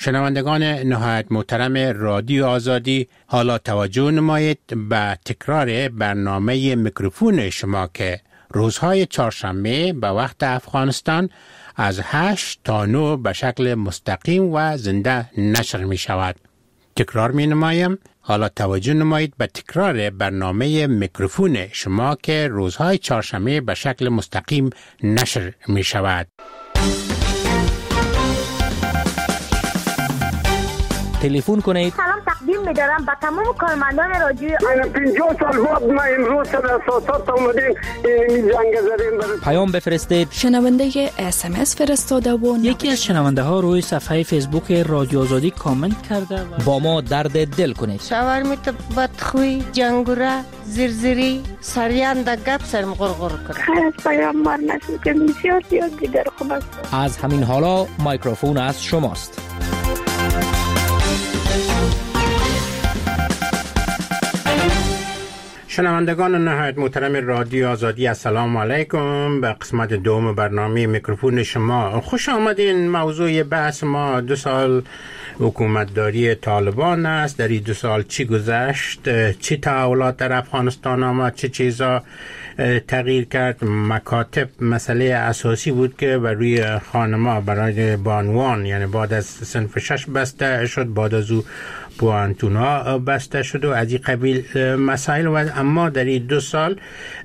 شنوندگان نهایت محترم رادیو آزادی، حالا توجه نمایید به تکرار برنامه میکروفون شما که روزهای چهارشنبه به وقت افغانستان از 8 تا 9 به شکل مستقیم و زنده نشر می شود. تکرار می نمایم، حالا توجه نمایید به تکرار برنامه میکروفون شما که روزهای چهارشنبه به شکل مستقیم نشر می شود. تلفن کنید. سلام تقدیم می‌دارم به تمام کارمندان رادیو. 50 سال بعد ما امروز سر اساسات اومدیم این جنگ زدیم. پیام بفرستید. شنونده SMS فرستاده و یکی از شنونده ها روی صفحه فیسبوک رادیو آزادی کامنت کرده و با ما درد دل کنید. شاورمیت بدخوی، جنگوره، زرزری، سریان دا گپ سرم غرغر کرد. خیر از پیام مار نشد که بسیار دیگر خوب است. از همین حالا میکروفون از شماست. شنوندگان نهایت محترم رادیو آزادی، السلام علیکم. به قسمت دوم برنامه میکروفون شما خوش آمدین. موضوع بحث ما 2 سال حکومتداری طالبان است. در این 2 سال چی گذشت، چی تحولات در افغانستان آمد، چه چیزا تغییر کرد. مکاتب مسئله اساسی بود که بر روی خانما برای بانوان، یعنی بعد از صنف 6 بسته شد، بعد از او پوانتونا بسته شد و از این قبیل مسائل. و اما در این 2 سال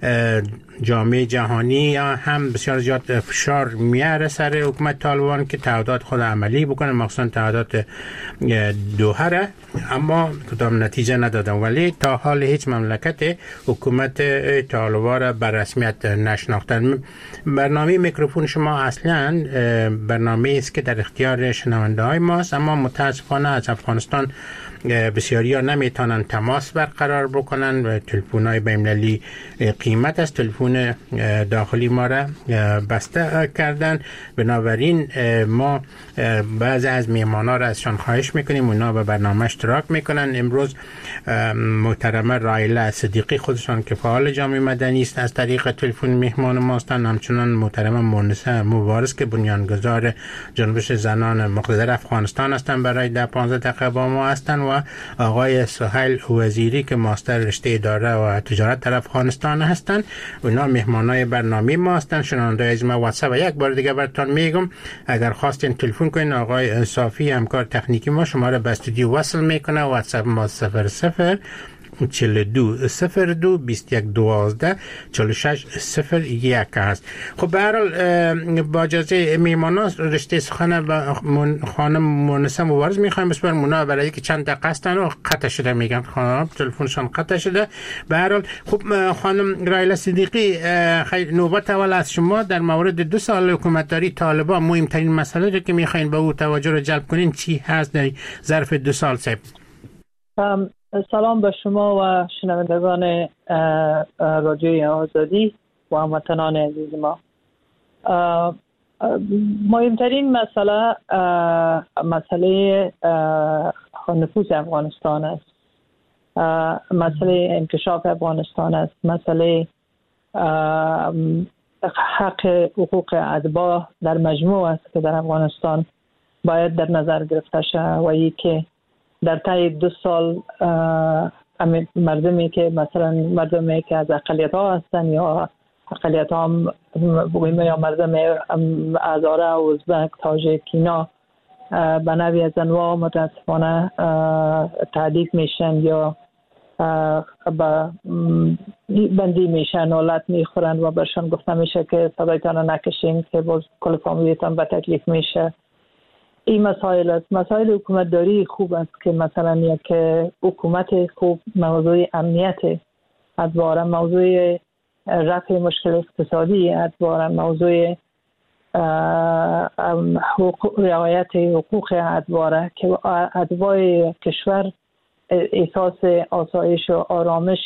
جامعه جهانی هم بسیار زیاد فشار میاره سر حکومت طالبان که تعهدات خود عملی بکنه، مخصوصا تعهدات دوحه، اما کدام نتیجه ندادن. ولی تا حال هیچ مملکت حکومت طالبان را به رسمیت نشناختن. برنامه میکروفون شما اصلا برنامه است که در اختیار شنونده های ماست، اما متاسفانه از افغانستان بسیاری ها نمیتونن تماس برقرار بکنن و تلفن های بین‌المللی قیمت از تلفن داخلی ما را بسته کردن. بنابراین ما بعضی از میهمانا را ازشان خواهش میکنیم اونا به برنامه اشتراک میکنن. امروز محترمه رایله صدیقی خودشان که فعال جامعه مدنی است از طریق تلفن میهمان ما هستند. همچنان محترمه مونسه مبارز که بنیانگذار جنبش زنان مقتدر افغانستان هستند برای 15 دقیقه با ما هستند و آقای سهیل وزیری که ماستر رشته اداره و تجارت در افغانستان هستند. اونا مهمانای برنامه ما هستند. شنونده از ما واتساپ یک بار دیگه براتون میگم اگر خواستین تلفن کنین، آقای صافی همکار تکنیکی ما شما را به استودیو وصل میکنه. واتساپ ما 00 42 02 21 12 46 01 هست. خب به هر حال با اجازه میهمانان رشته سخن با خانم مونسه مبارز میخوایم بسپارم. اونا برای اینکه چند دقیقه هستن و قطع شده میگن، خانم تلفنشون قطع شده. به هر حال خب خانم رایله صدیقی، خیلی نوبت اول از شما در مورد 2 سال حکومتداری طالبان مهمترین مسئله رو که میخواین به او توجه رو جلب کنین چی هست در ظرف 2 سال؟ سلام به شما و شنوندگان رادیوی آزادی و هموطنان عزیز ما. مهمترین مسئله نفوذ افغانستان است، مسئله انکشاف افغانستان است، مسئله حق حقوق اتباع در مجموع است که در افغانستان باید در نظر گرفته شود و ای که در طی 2 سال مردمی که مثلا مردمی که از اقلیت ها هستن یا اقلیت ها بگویم یا مردم هزاره، ازبک، تاجیک اینا به نوعی از انواع متاسفانه تهدید میشن یا بندی میشن، نالت میخورن و برشان گفته میشه که صدایتان نکشین که باز کل فامیلیتان به تکلیف میشه. این مسائل است. مسائل حکومتداری خوب است که مثلا یک حکومت خوب موضوع امنیت ادواره، موضوع رفع مشکل اقتصادی ادواره، موضوع رعایت حقوق ادواره که ادوای کشور احساس آسایش و آرامش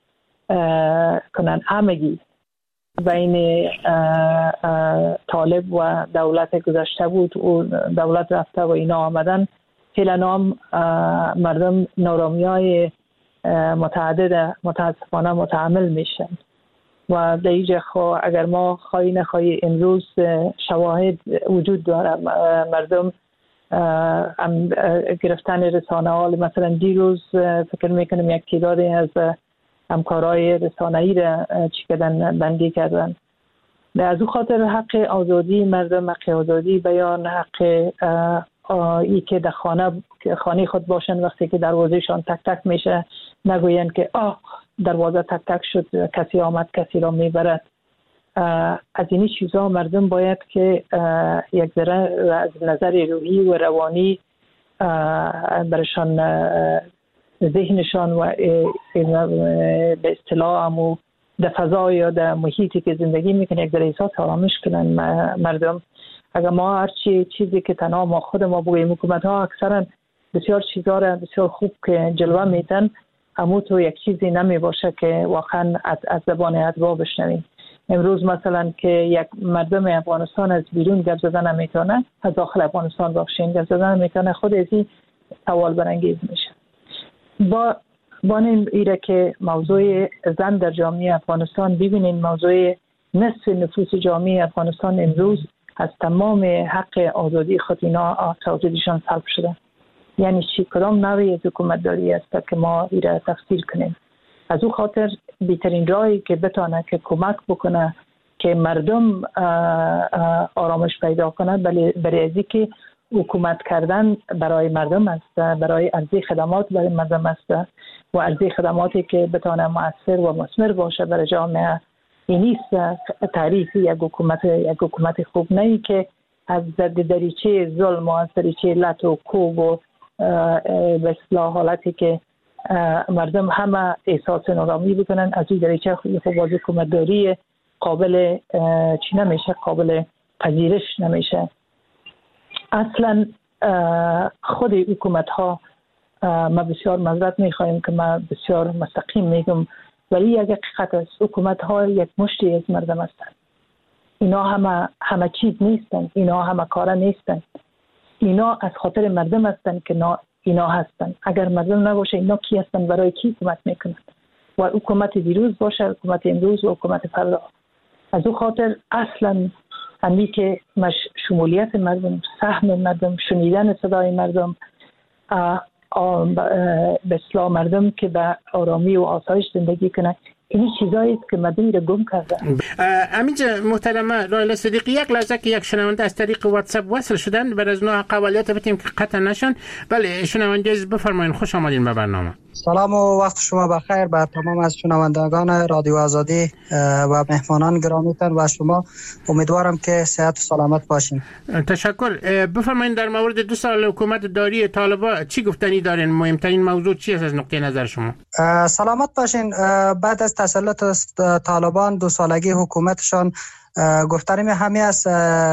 کنن همگی بین طالب و دولت گذشته بود و دولت رفته و اینا آمدن. فعلا هم مردم نارامی‌های متعدد متاسفانه متحمل میشن و در اینجا اگر ما خواهی نخواهی امروز شواهد وجود داره، مردم گرفتن رسانه ها. مثلا دیروز فکر میکنم یک تعدادی از همکارای رسانه‌ای را چی کردن، بندی کردن. از او خاطر حق آزادی مردم، حق آزادی بیان، حق ای که در خانه خود باشن، وقتی که دروازهشان تک تک میشه نگوین که دروازه تک تک شد، کسی آمد کسی را میبرد. از این چیزا مردم باید که یک ذره از نظر روحی و روانی برشان ذهنشان و به اصطلاح همو در فضا یا در محیطی که زندگی میکنه یک ذره احساس آرامش کنن مردم. اگر ما هر چیزی که تنها ما خود ما بگوییم، حکومت ها اکثرا بسیار چیزا را بسیار خوب که جلوه میتن، اما تو یک چیزی نمی باشه که واقعا از زبان ادبا بشنویم. امروز مثلا که یک مردم افغانستان از بیرون گپ زدن نمیتونه، از داخل افغانستان باشین گپ زدن نمیتونه، خود از این سوال برانگیز میشه. با این ایره که موضوع زن در جامعه افغانستان ببینین، موضوع نصف نفوس جامعه افغانستان امروز از تمام حق آزادی خود اینا آزادیشان سلب شده. یعنی چی؟ کدام نوعی از حکومتداری است که ما ایره تفسیر کنیم؟ از او خاطر بهترین راهی که بتونه که کمک بکنه که مردم آرامش پیدا کنه برای ازی که حکومت کردن برای مردم است، برای عرضه خدمات برای مردم است و عرضه خدماتی که بتونه مؤثر و مثمر باشه برای جامعه. این نیست تعریف یک حکومت خوب، نه که از دریچه ظلم و از دریچه لط و کوب و به اصطلاح حالتی که مردم همه احساس نارامی بکنن، از این دریچه خب باز حکومتداری قابل چی نمیشه، قابل پذیرش نمیشه. اصلا خود حکومت ها، ما بسیار معذرت میخوایم که ما بسیار مستقیم میگم، ولی یک حقیقت است، حکومت ها یک مشتی از مردم هستند. اینا همه چیز نیستن، اینا همه کاره نیستن، اینا از خاطر مردم هستند که اینا هستن. اگر مردم نباشه اینا کی هستن؟ برای کی حکومت میکنن؟ و حکومت دیروز باشه، حکومت امروز و حکومت فردا. از او خاطر اصلا همی که شمولیت مردم، سهم مردم، شنیدن صدای مردم، به اصطلاح مردم که به آرامی و آسایش زندگی کنه، این چیزایی است که مردم رو گم کرده. امینجا محترمه رایلا صدیقی، یک لحظه که یک شنونده از طریق واتساپ وصل شدن، بر از نوع قوالیات بتیم که قطع نشن. بله شنونده بفرمایید، خوش آمدین به برنامه. سلام و وقت شما بخیر بر تمام از شنوندگان رادیو آزادی و مهمانان گرامیتان و شما. امیدوارم که صحت و سلامت باشین. تشکر. بفرمایید در مورد 2 سال حکومت داری طالبان چی گفتنی دارین؟ مهمترین موضوع چی است از نقطه نظر شما؟ سلامت باشین. بعد از تسلط طالبان 2 سالگی حکومتشان، گفتنیم همین است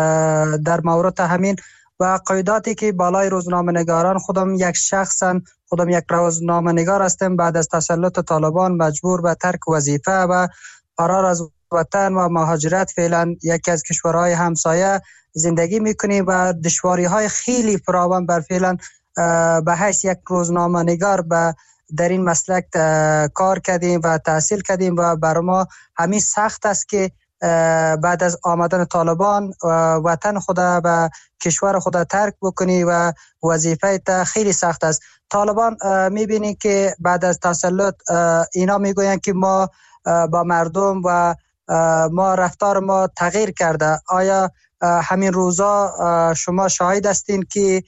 در مورد همین و قیاداتی که بالای روزنامه‌نگاران، خودم یک شخصا، خودم یک روزنامه‌نگار هستم، بعد از تسلط طالبان مجبور به ترک وظیفه و فرار از وطن و مهاجرت فعلا یکی از کشورهای همسایه زندگی میکنیم و دشواری‌های خیلی فراوان بر فعلا به حیث یک روزنامه‌نگار در این مسلک کار کردیم و تحصیل کردیم و بر ما همین سخت است که بعد از آمدن طالبان وطن خود و کشور خود ترک بکنی و وظیفه تا خیلی سخت است. طالبان میبینی که بعد از تسلط اینا میگوین که ما با مردم و ما رفتار ما تغییر کرده. آیا همین روزا شما شاهد هستین که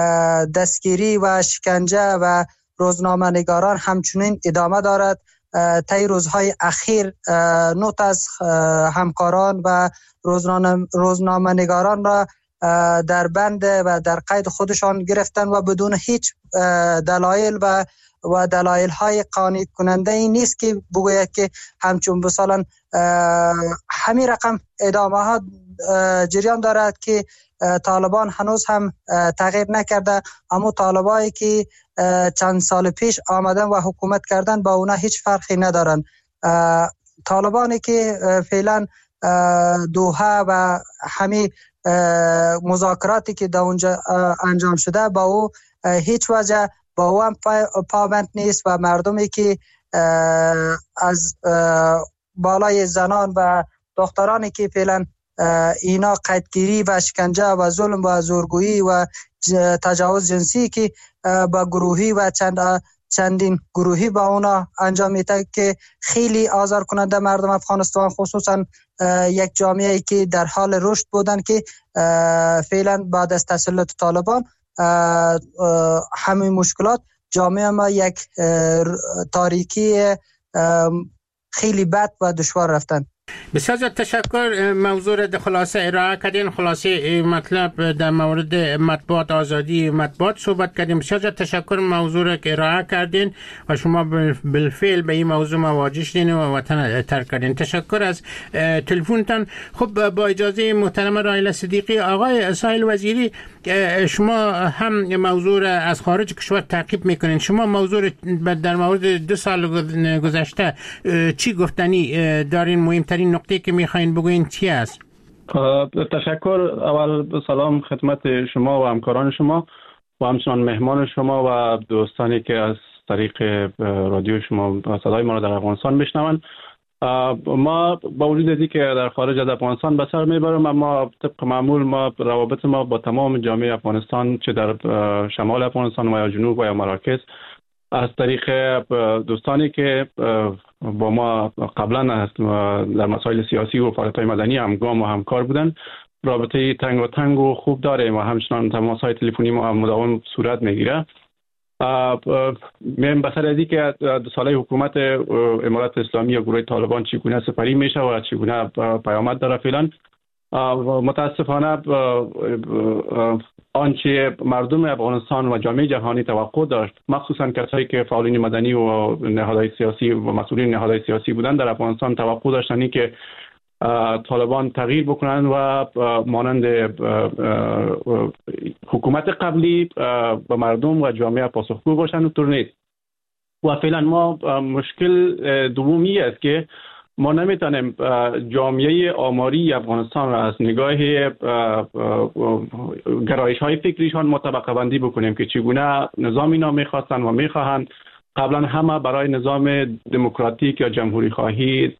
دستگیری و شکنجه و روزنامه نگاران همچنین ادامه دارد؟ طی روزهای اخیر 9 از همکاران و روزنامه نگاران را در بند و در قید خودشان گرفتن و بدون هیچ دلایل و دلایل های قانع کننده ای نیست که بگوید که همچون مثلا همین رقم ادامه ها جریان دارد که طالبان هنوز هم تغییر نکرده، اما طالبایی که چند سال پیش آمدن و حکومت کردن با اونا هیچ فرقی ندارن. طالبانی که فعلا دوحه و همین مذاکراتی که در اونجا انجام شده با او هیچ وجه با او هم پابند نیست و مردمی که از بالای زنان و دخترانی که فعلا اینا قیدگیری و شکنجه و ظلم و زورگویی و تجاوز جنسی که با گروهی و چندین گروهی با اونا انجام میده که خیلی آزار کننده مردم افغانستان، خصوصا یک جامعه که در حال رشد بودن که فعلا بعد از تسلط طالبان همین مشکلات جامعه ما یک تاریکی خیلی بد و دشوار رفتن. بسیار تشکر. موضوع را خلاصه ارائه کردین. خلاصه مطلب در مورد مطبوعات، آزادی مطبوعات صحبت کردیم. بسیار تشکر. موضوع را که ارائه کردین و شما بالفعل به این موضوع مواجه شدین و وطن ترک کردین. تشکر از تلفنتان. خب با اجازه محترم رایل صدیقی، آقای سایل وزیری، شما هم موضوع را از خارج کشور تعقیب میکنین. شما موضوع در مورد 2 سال گذشته چی گفتنی دارین؟ مهمترین نقطه که میخواین بگوین چی است؟ تشکر. اول سلام خدمت شما و همکاران شما و همچنان مهمان شما و دوستانی که از طریق رادیو شما صدای ما را در افغانستان بشنوند. ما با وجود از که در خارج از افغانستان به سر میبرم، اما طبق معمول ما روابط ما با تمام جامعه افغانستان، چه در شمال افغانستان و یا جنوب و یا مراکز، از طریق دوستانی که با ما قبلا در مسائل سیاسی و فعالیت‌های مدنی همگام و همکار بودن، رابطه تنگ و خوب داریم و همچنان تماس‌های تلفنی ما مداوم صورت میگیره. من بسر از که 2 ساله حکومت امارات اسلامی یا گروه طالبان چگونه سپری میشه و چگونه پیامد داره فعلا، متاسفانه آنچه مردم افغانستان و جامعه جهانی توقع داشت، مخصوصا کسایی که فعالین مدنی و نهادهای سیاسی و مسئولین نهادهای سیاسی بودن در افغانستان، توقع داشتن که طالبان تغییر بکنن و مانند حکومت قبلی به مردم و جامعه پاسخگو باشن. اونطور نیست و فعلا ما مشکل دومی است که ما نمیتونیم جامعه آماری افغانستان را از نگاه گرایش های فکریشان مطبقه بندی بکنیم که چگونه نظام اینا میخواستن و میخواهند. قبلا همه برای نظام دموکراتیک یا جمهوری خواهی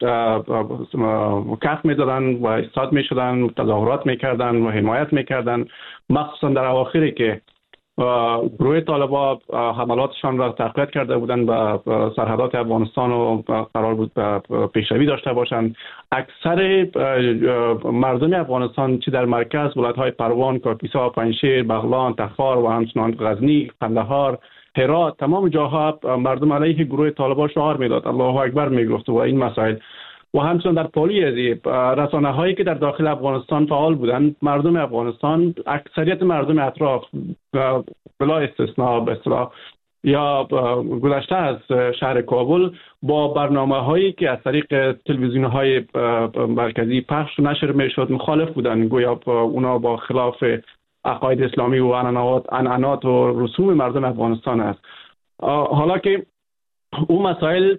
کف میدادن و ایستاد میشدن، تظاهرات میکردن و حمایت میکردن، مخصوصا در اواخری که گروه طالبان حملاتشان را تقویت کرده بودند به سرحدات افغانستان و قرار بود پیشروی داشته باشند. اکثر مردم افغانستان چه در مرکز، ولایت‌های پروان، کاپیسا، پنجشیر، بغلان، تخار و همچنان غزنی، قندهار، هرات، تمام جاها مردم علیه گروه طالبان شعار میداد، الله اکبر میگفت و این مسائل. و همچنان در پالی رسانه هایی که در داخل افغانستان فعال بودند، مردم افغانستان، اکثریت مردم اطراف بلا استثناء به اصطلاح یا گذشته از شهر کابل، با برنامه هایی که از طریق تلویزیون های مرکزی پخش و نشر میشد مخالف بودند، گویا اونا با خلاف عقاید اسلامی و عنعنات و رسوم مردم افغانستان است. حالا که اون مسائل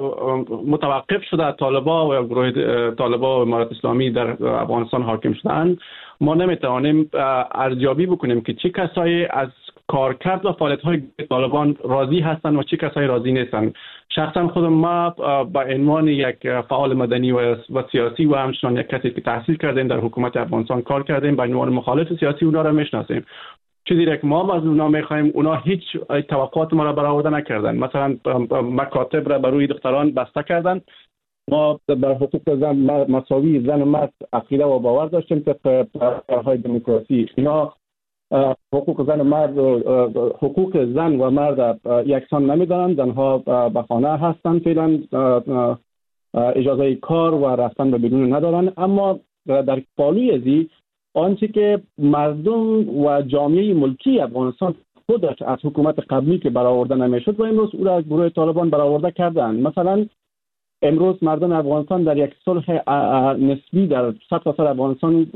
متوقف شده، طالبان و گروه طالبان و امارات اسلامی در افغانستان حاکم شدند، ما نمیتوانیم ارزیابی بکنیم که چه کسایی از کارکرد و فعالیت‌های طالبان راضی هستند و چه کسایی راضی نیستند. شخصا خودم ما به عنوان یک فعال مدنی و سیاسی و همچنان یک کسی که تحصیل کردیم در حکومت افغانستان کار کردیم، به عنوان مخالف سیاسی اونا را میشناسیم. چیزی که ما از اونا میخوایم، اونا هیچ توقعات ما را برآورده نکردن. مثلا مکاتب را بر روی دختران بسته کردن. ما در حقوق زن مساوی زن و مرد عقیده و باور داشتیم طبق های دموکراسی. اینا حقوق زن و مرد، حقوق زن و مرد یکسان نمیدانند. زنها به خانه هستند، فعلا اجازه کار و رفتن به بیرون ندارند. اما در پالوی ازی آنچه که مردم و جامعه ملکی افغانستان خودش از حکومت قبلی که برآورده نمیشد و امروز او را گروه طالبان برآورده کردند. مثلا امروز مردم افغانستان در یک صلح نسبی در سطح افغانستان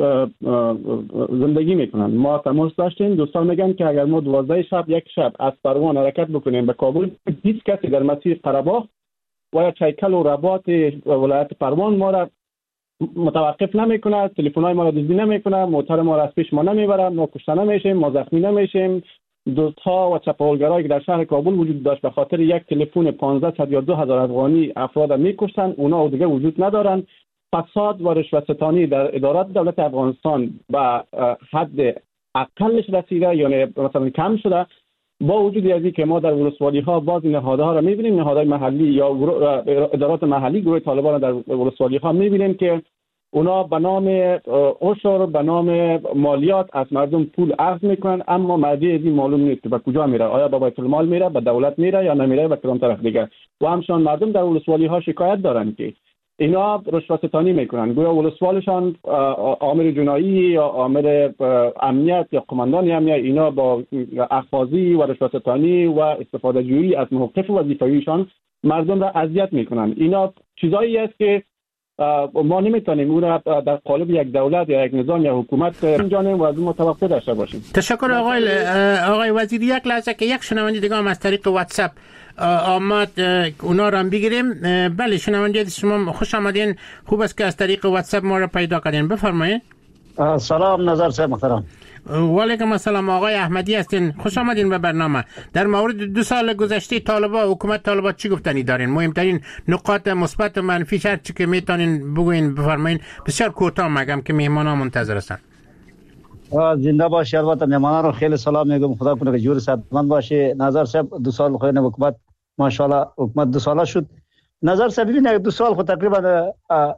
زندگی میکنند. ما تماس داشتیم، دوستان میگن که اگر ما 12 شب یک شب از پروان حرکت بکنیم به کابل، هیچ کسی در مسیر قره‌باغ و یا چیکل و رباط ولایت پروان ما را متوقف نمیکنه، تلفن‌های ما را دزدی نمیکنه، موتر ما را از پیش ما نمیبره، ما کشته نمیشیم، ما زخمی نمیشیم. دوست‌ها و چپاولگرایی که در شهر کابل وجود داشت به خاطر یک تلفن 1500 یا 2000 افغانی افراد میکشتن، اونا دیگه وجود ندارن. فساد و رشوت‌ستانی در ادارات دولت افغانستان به حد اقلش رسیده، یعنی مثلا کم شده. با وجود از اینکه ما در ولسوالی‌ها باز نهادها را می‌بینیم، نهادهای محلی یا ادارات محلی گروه طالبان در ولسوالی‌ها می‌بینیم که اونا به نام عشر، به نام مالیات از مردم پول اخذ میکنن، اما مردی از این معلوم نیست که به کجا میره، آیا به بیت المال میره، به دولت میره یا نمیره، به کدام طرف دیگه. و همچنان مردم در ولسوالی‌ها شکایت دارن که اینا رشوت‌ستانی میکنن، گویا ولسوالشان آمر جنایی یا آمر امنیت یا قماندان امنیت اینا با اخاذی و رشوت‌ستانی و استفاده جویی از موقف وظیفه‌ایشان مردم را اذیت میکنن. اینا چیزایی است که ما نمیتونیم اون را در قالب یک دولت یا یک نظام یا حکومت انجام و از اون توقع داشته باشیم. تشکر آقای وزیر. یک لحظه که یک شنونده دیگه هم از طریق واتساپ آمد اونا رو هم بگیریم. بله شنونده شما خوش آمدین، خوب است که از طریق واتساپ ما رو پیدا کردین، بفرمایید. سلام نظر صاحب محترم. و علیکم السلام. آقای احمدی هستین، خوش آمدین به برنامه. در مورد 2 سال گذشته حکومت طالبان چی گفتنی دارین؟ مهمترین نقاط مثبت و منفی هر چی که میتونین بگوین بفرمایین، بسیار کوتاه مگم که مهمانا منتظر هستن. زنده باشی. البته مهمانا رو خیلی سلام میگم، خدا کنه که جور صحتمند باشه. نظر صاحب 2 سال خوین حکومت ماشاءالله حکومت 2 ساله شد. نظر صاحب ببینید 2 سال خود تقریبا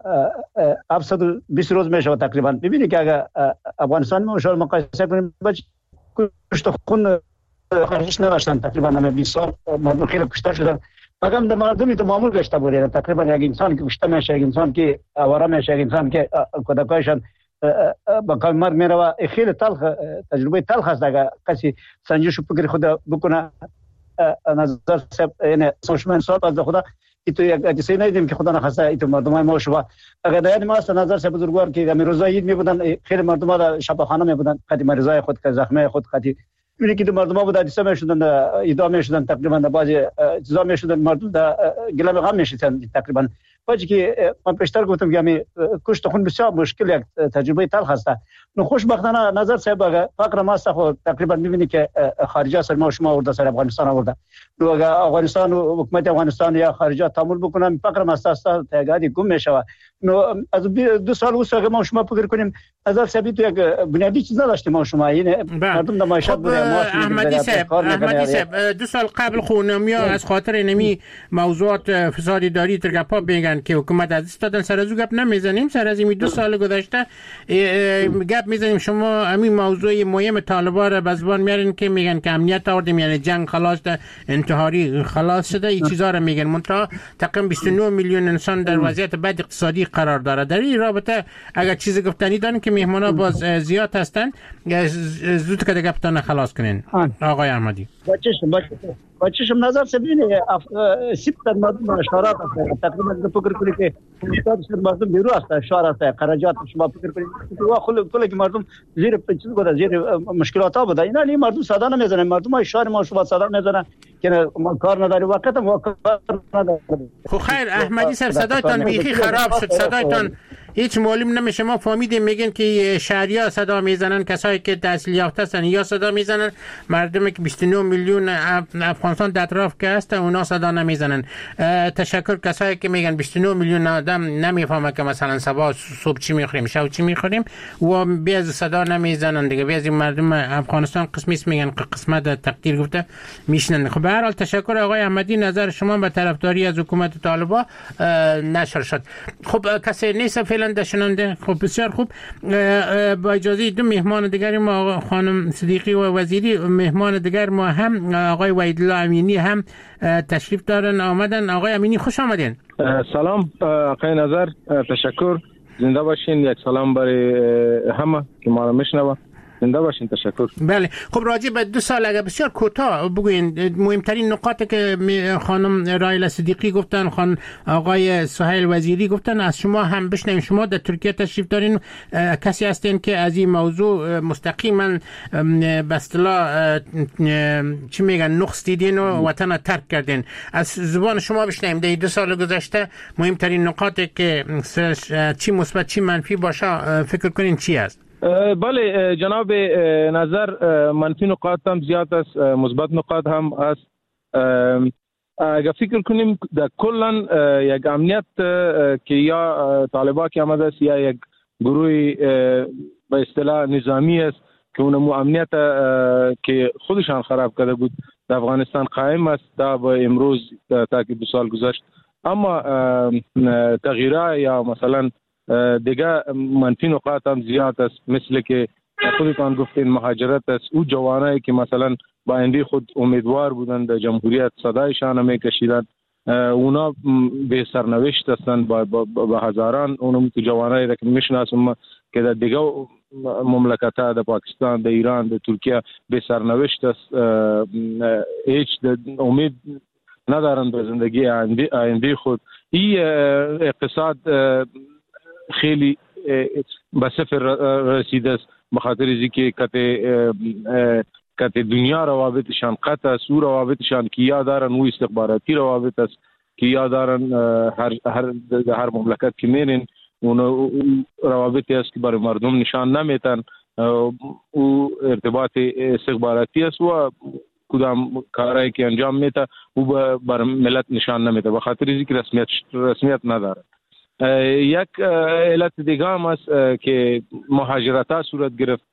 720 روز میشه تقریبا. ببینید که اگر افغانستان ما شما مقایسه کنیم کشته خون خارجش نداشتن، تقریبا 20 سال مردم خیلی کشته شدن، مگر در مردمی تو معمول گشته بوده. تقریبا یک انسان که کشته میشه، یک انسان که آواره میشه، یک انسان که کودکایشان با کار مرگ میره و خیلی تلخ، تجربه تلخ است اگر کسی سنجش فکر خود بکنه. نظر صاحب یعنی سوشمن صاحب از خدا ایتو یک حدیثی ندیدیم که خدا نخواسته ایتو مردم ما شوا اگر در ما است. نظر صاحب بزرگوار که همین روزا عید میبودن، خیلی مردم ها شفاخانه میبودن، خیلی مریضای خود که زخمه خود خیلی میبینی که مردم ها بود حدیثه میشدن، اعدام میشدن، تقریبا بعضی چیزا میشدن، مردم در گلم غم میشدن تقریبا. باشه که من پیشتر گفتم که همین کشت خون بسیار مشکل، یک تجربه تلخ است. نو خوشبختانه نظر صاحب اگر فقر ما است خود تقریبا میبینی که خارجه سر ما شما آورده، سر افغانستان آورده. نو اگر افغانستان و حکومت افغانستان یا خارجه تعامل بکنن فقر ما است تگادی گم میشه. نو از 2 سال وسط اگر ما شما فکر کنیم نظر صاحب تو یک بنیادی چیز نداشتیم ما شما، یعنی مردم در معیشت بود. احمدی صاحب 2 سال قبل خونمیا از خاطر نمی موضوعات فسادی داری ترگپا میگن که حکومت از استادن، سر از گپ نمیزنیم، سر از این 2 سال گذشته گپ میزنیم. شما همین موضوع مهم طالبان را به زبان میارین که میگن که امنیت آوردیم، یعنی جنگ خلاص ده، انتحاری خلاص شده، این چیزا رو میگن. منتها تقریبا 29 میلیون انسان در وضعیت بد اقتصادی قرار داره. در این رابطه اگر چیز گفتنی دارن که مهمانا باز زیاد هستن، زود که گپتان خلاص کنین. آقای احمدی بچه‌شم نظر سبینه سیب در مردم اشارات است. تقریبا فکر کنید که مردم بیرو است، اشارات است، خراجات شما فکر کنید و کلی که مردم زیر چیز بود، زیر مشکلات ها بود. اینا نه مردم صدا نمیزنن، مردم اشاره ما شما صدا نمیزنن که ما کار نداری، وقت ما کار نداری. خب خیر احمدی صاحب صدایتان بیخی خراب شد، صدایتان هیچ معلوم نمیشه. ما فهمیدیم میگن که شهریا صدا میزنن، کسایی که تحصیل یافته هستن یا صدا میزنن، مردمی که 29 میلیون افغانستان در اطراف که هست اونا صدا نمیزنن. تشکر. کسایی که میگن 29 میلیون آدم نمیفهمه که مثلا صبح چی میخوریم شب چی میخوریم و بیاز صدا نمیزنن دیگه. بیاز مردم افغانستان قسمی است میگن قسمت تقدیر گفته میشنن. خب به هر حال تشکر آقای احمدی. نظر شما به طرفداری از حکومت طالبان نشر شد. خب کسی نیست فعلا دشننده. خب بسیار خوب. با اجازه 2 مهمان دیگر ما، خانم صدیقی و وزیری، مهمان دیگر ما هم آقای وحیدالله امینی هم تشریف دارن آمدن. آقای امینی خوش آمدین. سلام آقای نظر، تشکر. زنده باشین. یک سلام برای همه که ما رو میشنوه. زنده باشین. تشکر. بله خب راجع به 2 سال اگر بسیار کوتاه بگوین مهمترین نقاطی که خانم رایلا صدیقی گفتن، خانم آقای سهیل وزیری گفتن، از شما هم بشنویم. شما در ترکیه تشریف دارین، کسی هستین که از این موضوع مستقیما به اصطلاح چی میگن نقص دیدین و وطن ترک کردین. از زبان شما بشنویم در 2 سال گذشته مهمترین نقاطی که چی مثبت چی منفی باشه فکر کنین چی است؟ بله جناب نظر، منفی نقاط هم زیاد است، مثبت نقاط هم است. اگر فکر کنیم در کلا یک امنیت که یا طالبان که آمده است یا یک گروه به اصطلاح نظامی است که اونمو امنیت که خودشان خراب کرده بود در افغانستان قائم است تا به امروز تا که 2 سال گذشت. اما تغییرات یا مثلا دیگه منفی نقاط هم زیاد است، مثل که خودتان گفتین مهاجرت است. او جوانایی که مثلا با آینده خود امیدوار بودند در جمهوریت صدایشان میکشیدند، اونا به سرنوشت هستند با هزاران. اونم تو جوانایی را که میشناسم که در دیگه مملکت‌ها، در پاکستان، در ایران، در ترکیه به سرنوشت است، هیچ امید ندارند به زندگی آینده خود. این اقتصاد خیلی به صفر رسیده است به خاطر اینکه که دنیا روابطشان قطع است. او روابطشان که یا دارن او استخباراتی روابط است که یا دارن هر مملکت که میرین اون روابطی است که برای مردم نشان نمیتن. او ارتباط استخباراتی است و کدام کارهایی که انجام میده او بر ملت نشان نمیده به خاطر اینکه رسمیت نداره. یک علت دیگه هم است که مهاجرت ها صورت گرفت،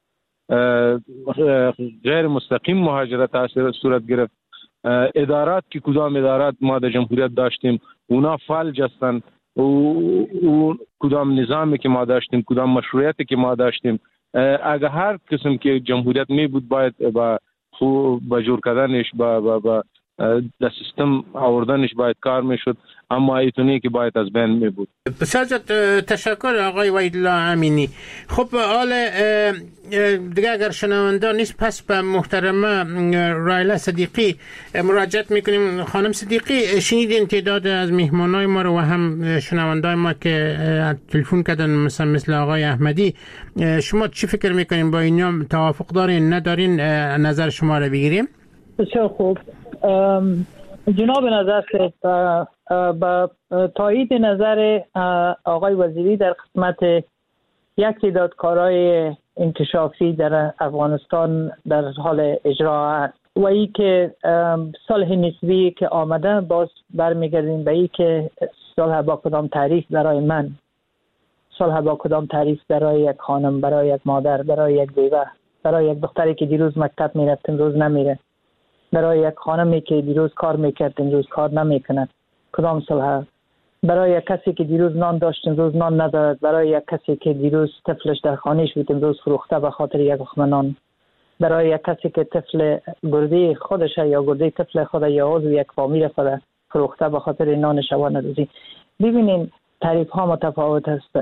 غیر مستقیم مهاجرت ها صورت گرفت. ادارات که کدام ادارات ما در جمهوریت داشتیم اونا فلج هستند. او کدام نظامی که ما داشتیم، کدام مشروعیتی که ما داشتیم، اگر هر قسم که جمهوریت می بود باید با جور کردنش با در سیستم آوردنش باید کار میشد، اما ایتونی که باید از بین می بود. بسیار تشکر آقای وحیدالله امینی. خب حال دیگه اگر شنونده نیست پس به محترمه رایله صدیقی مراجعت میکنیم. خانم صدیقی، شنیدین تعداد از میهمانای ما رو و هم شنوندای ما که تلفن کردن مثل آقای احمدی. شما چی فکر میکنین؟ با اینا توافق دارین ندارین؟ نظر شما رو بگیریم. بسیار خوب جناب نظر با تایید نظر آقای وزیری در قسمت یک تعداد کارهای انکشافی در افغانستان در حال اجرا است و ای که صلح نسبی که آمده باز برمیگردیم به ای که صلح با کدام تعریف برای من، صلح با کدام تعریف برای یک خانم، برای یک مادر، برای یک بیوه، برای یک دختری که دیروز مکتب میرفت امروز نمیره، برای یک خانمی که دیروز کار میکرد امروز کار نمیکند، کدام صلح؟ برای یک کسی که دیروز نان داشت امروز نان ندارد، برای یک کسی که دیروز طفلش در خانه‌اش بود امروز فروخته به خاطر یک لقمه نان، برای یک کسی که طفل گرده خودش یا گرده طفل خود یا عضو یک فامیل خود فروخته به خاطر نان شبانه روزی. ببینین تعریف ها متفاوت است.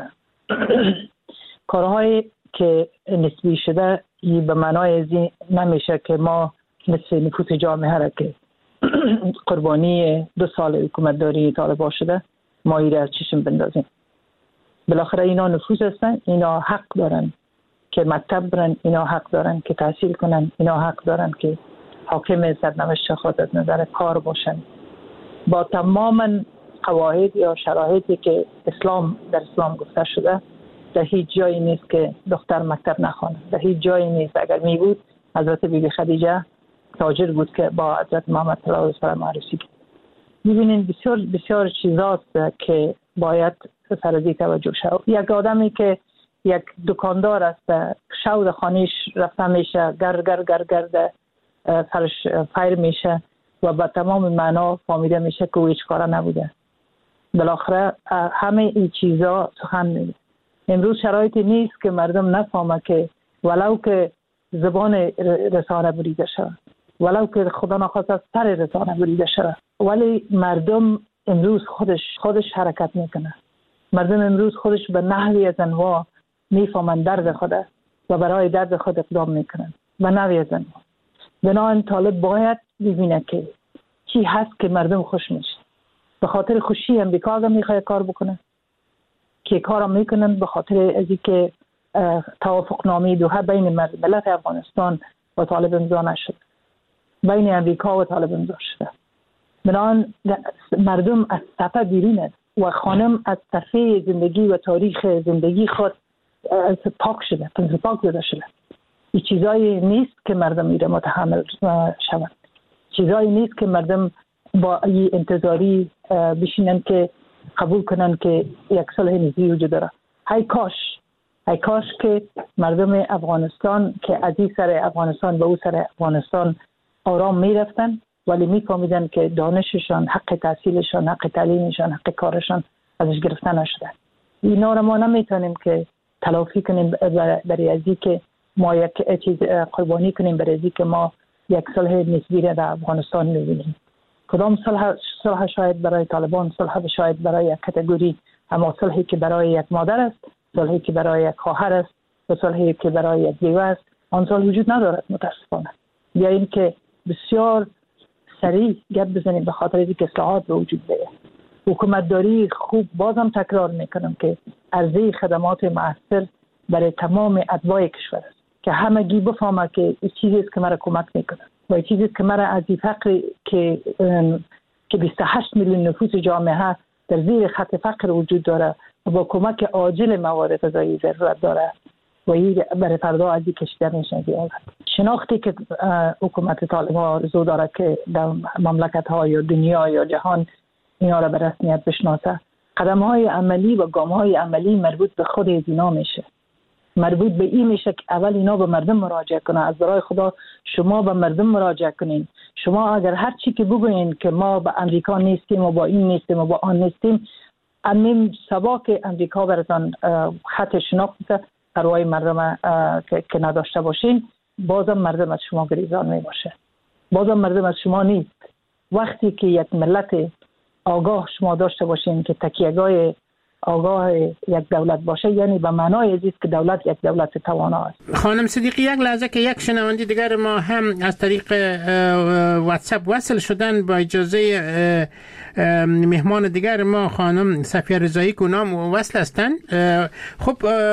کارهایی که نسبی شده به معنای ازی نمیشه که ما مثل نفوس جامعه را که قربانی 2 سال حکومت داری طالبان شده ما ایره از چشم بندازیم. بالاخره اینا نفوس هستن، اینا حق دارن که مکتب برن، اینا حق دارن که تحصیل کنن، اینا حق دارن که حاکم سرنوشت خود از نظر کار باشن با تمام قواعد یا شرایطی که در اسلام گفته شده. در هیچ جایی نیست که دختر مکتب نخوانه، در هیچ جایی نیست. اگر می بود حضرت بیبی خدیجه تاجر بود که با حضرت محمد صلی الله علیه و آله عروسی کرد. می‌بینید بسیار بسیار چیزاست که باید سرزی توجه شود. یک آدمی که یک دکاندار است شود خانه‌اش رفته میشه گرد سرش فیر میشه و با تمام معنا فهمیده میشه که او هیچ کاره نبوده. بالاخره همه این چیزا سخن میگه. امروز شرایطی نیست که مردم نفهمه که ولو که زبان رسانه بریده شود، ولو که خدا نخواست سر رسانه بریده شود، ولی مردم امروز خودش حرکت میکنه. مردم امروز خودش به نحوی از انواع میفهمن درد خود و برای درد خود اقدام میکنن و نحوی از انواع. بنابراین طالب باید ببینه که چی هست که مردم خوش میشه. به خاطر خوشی امریکا هم میخواد کار بکنه که کارم میکنن، به خاطر ازی که توافق نامه دوحه بین ملت افغانستان و طالب امضا نشد، بین امریکا و طالب امضا شده. بنابراین مردم از صفحه بیرون است و خانم از صفحه زندگی و تاریخ زندگی خود پاک شده، پاک زده شده. این چیزایی نیست که مردم ایره متحمل شوند، چیزایی نیست که مردم با این انتظاری بشینن که قبول کنن که یک صلح نسبی وجود داره. های کاش که مردم افغانستان که از این سر افغانستان به اون سر افغانستان آرام میرفتن، ولی میفهمیدن که دانششان، حق تحصیلشان، حق تعلیمشان، حق کارشان ازش گرفته نشده. اینا رو ما نمیتونیم که تلافی کنیم برای ازی که ما یک چیز قربانی کنیم برای ازی که ما یک صلح نسبی را در افغانستان میبینیم. کدام صلح شاید برای طالبان، صلح شاید برای یک کاتگوری، اما صلحی که برای یک مادر است، صلحی که برای یک خواهر است و صلحی که برای یک بیوه است، آن صلح وجود ندارد متاسفانه. یا این که بسیار سریع گپ بزنیم به خاطر اینکه اصلاحات به وجود بیاید. حکومتداری خوب، بازم تکرار میکنم که عرضه خدمات مؤثر برای تمام اتباع کشور است که همگی بفهمه که این چیزی است که مرا کمک میکنه و این چیزی است که مرا از این فقر که 28 میلیون نفوس جامعه در زیر خط فقر وجود داره و با کمک عاجل مواد غذایی ضرورت داره و این برای فردا از این کشیده میشه. شناختی که حکومت طالبان آرزو داره که در مملکت ها یا دنیا یا جهان اینا را به رسمیت بشناسه، قدم های عملی و گام های عملی مربوط به خود اینا میشه. مربوط به این میشه که اول اینا به مردم مراجعه کنه. از برای خدا شما به مردم مراجعه کنین. شما اگر هر چی که بگوین که ما به امریکا نیستیم و با این نیستیم و با آن نیستیم، امیم سبا که امریکا براتون خط شناخت پروای مردم که نداشته باشین، بازم مردم از شما گریزان میباشه. بازم مردم از شما نیست. وقتی که یک ملت آگاه شما داشته باشین که تکیهگاه آگاه یک دولت باشه، یعنی به معنای عزیز که دولت یک دولت توانا است. خانم صدیقی، یک لحظه که یک شنونده دیگر ما هم از طریق واتساپ وصل شدن، با اجازه مهمان دیگر ما خانم صفیه رضایی کنام وصل هستند. خب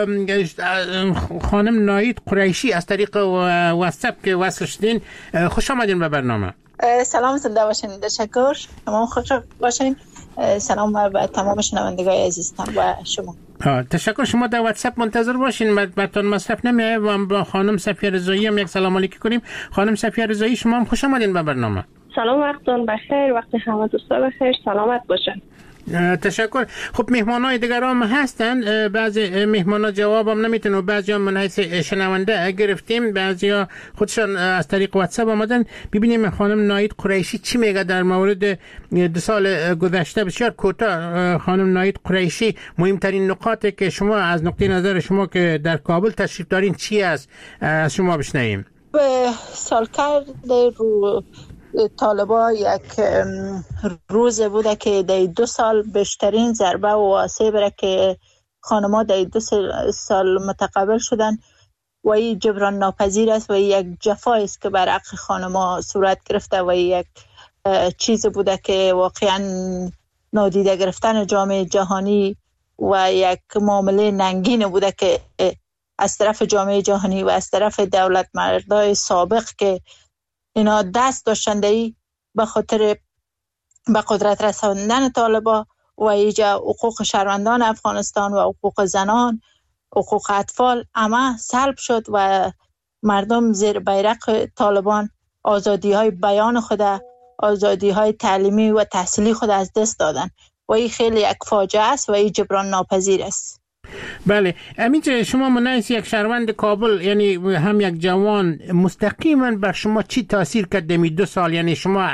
خانم ناید قریشی از طریق واتساپ که وصل شدین، خوش آمدین به برنامه. سلام، زنده باشین. تشکر. شما خوش باشین. سلام به تمام شنوندگان عزیزم و شما. تشکر. شما در واتساپ منتظر باشین، براتون مصرف نمیایه و با خانم صفیه رضایی هم یک سلام علیکی کنیم. خانم صفیه رضایی، شما هم خوش آمدین به برنامه. سلام، وقتتون بخیر، وقت همه دوستا بخیر، سلامت باشین. تشکر. خب مهمانای دیگر هم هستن، بعضی مهمانا جواب هم نمیتونن و بعضی هم من حیث شنونده گرفتیم، بعضی ها خودشان از طریق واتساپ آمدن. ببینیم خانم ناید قریشی چی میگه در مورد 2 سال گذشته. بسیار کوتاه خانم ناید قریشی، مهمترین نقاطی که شما از نقطه نظر شما که در کابل تشریف دارین چی است، از شما بشنویم. به سالگرد رو طالبا یک روز بوده که در 2 سال بیشترین ضربه و آسیب که خانم‌ها در 2 سال متقبل شدن و این جبران ناپذیر است و یک جفا است که بر حق خانم‌ها صورت گرفته و یک چیز بوده که واقعا نادیده گرفتن جامعه جهانی و یک معامله ننگین بوده که از طرف جامعه جهانی و از طرف دولت مردای سابق که اینا دست داشتندهی به خاطر به قدرت رساندن طالبا و ایجا حقوق شهروندان افغانستان و حقوق زنان، حقوق اطفال همه سلب شد و مردم زیر بیرق طالبان آزادی های بیان خود، آزادی های تعلیمی و تحصیلی خود از دست دادن و این خیلی یک فاجعه است و این جبران ناپذیر است. بله، همینجا شما منعکس یک شهروند کابل، یعنی هم یک جوان، مستقیما بر شما چی تاثیر کرد دمی 2 سال؟ یعنی شما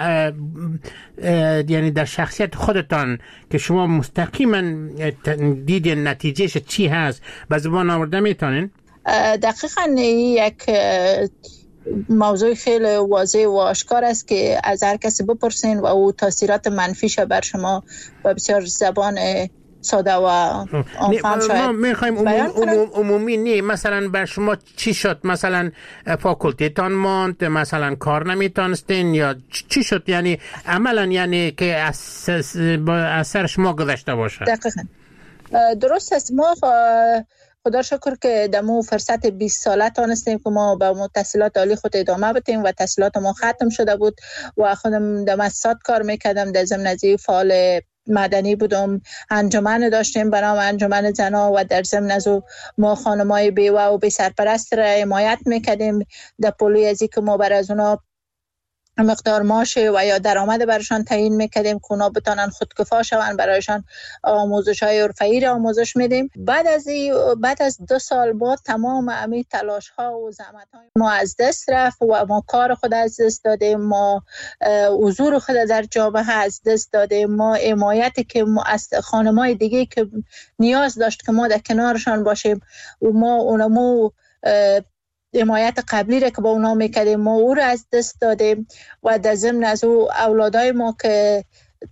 یعنی در شخصیت خودتان که شما مستقیما دیدین نتیجهش چی هست، به زبان آورده میتونین؟ دقیقاً یک موضوع خیلی واضح و آشکار است که از هر کسی بپرسین و او تاثیرات منفیش بر شما و بسیار زبان ساده و آنفهم شاید ما میخوایم عمومی نه. مثلا بر شما چی شد؟ مثلا فاکولتیتان ماند، مثلا کار نمیتونستین یا چی شد؟ یعنی عملا یعنی که از سر شما گذشته باشه. دقیقاً درست است. ما خدا شکر که دمو فرصت 20 ساله تانستیم که ما به تحصیلات عالی خود ادامه بدیم و تحصیلات ما ختم شده بود و خودم در مؤسسات کار میکردم، در ضمن از فعال مدنی بودم، انجمن داشتیم به نام انجمن زنا و در ضمن از ما خانمای بیوه و بی سرپرست را حمایت میکردیم در پلوی ازی که ما بر از اونا مقدار معاش و یا درآمد برایشان تعیین میکردیم که اونا بتونن خودکفا شوند. برایشان آموزش‌های حرفه‌ای را آموزش میدیم. بعد از 2 سال بعد تمام امی تلاش‌ها و زحمت‌های ما از دست رفت و ما کار خود از دست دادیم، ما حضور خود در جامعه از دست دادیم، ما حمایتی که ما از خانم‌های دیگه که نیاز داشت که ما در کنارشان باشیم و ما اونمو حمایت قبلی را که با اونا میکردیم ما او را از دست دادیم و در ضمن از او اولادای ما که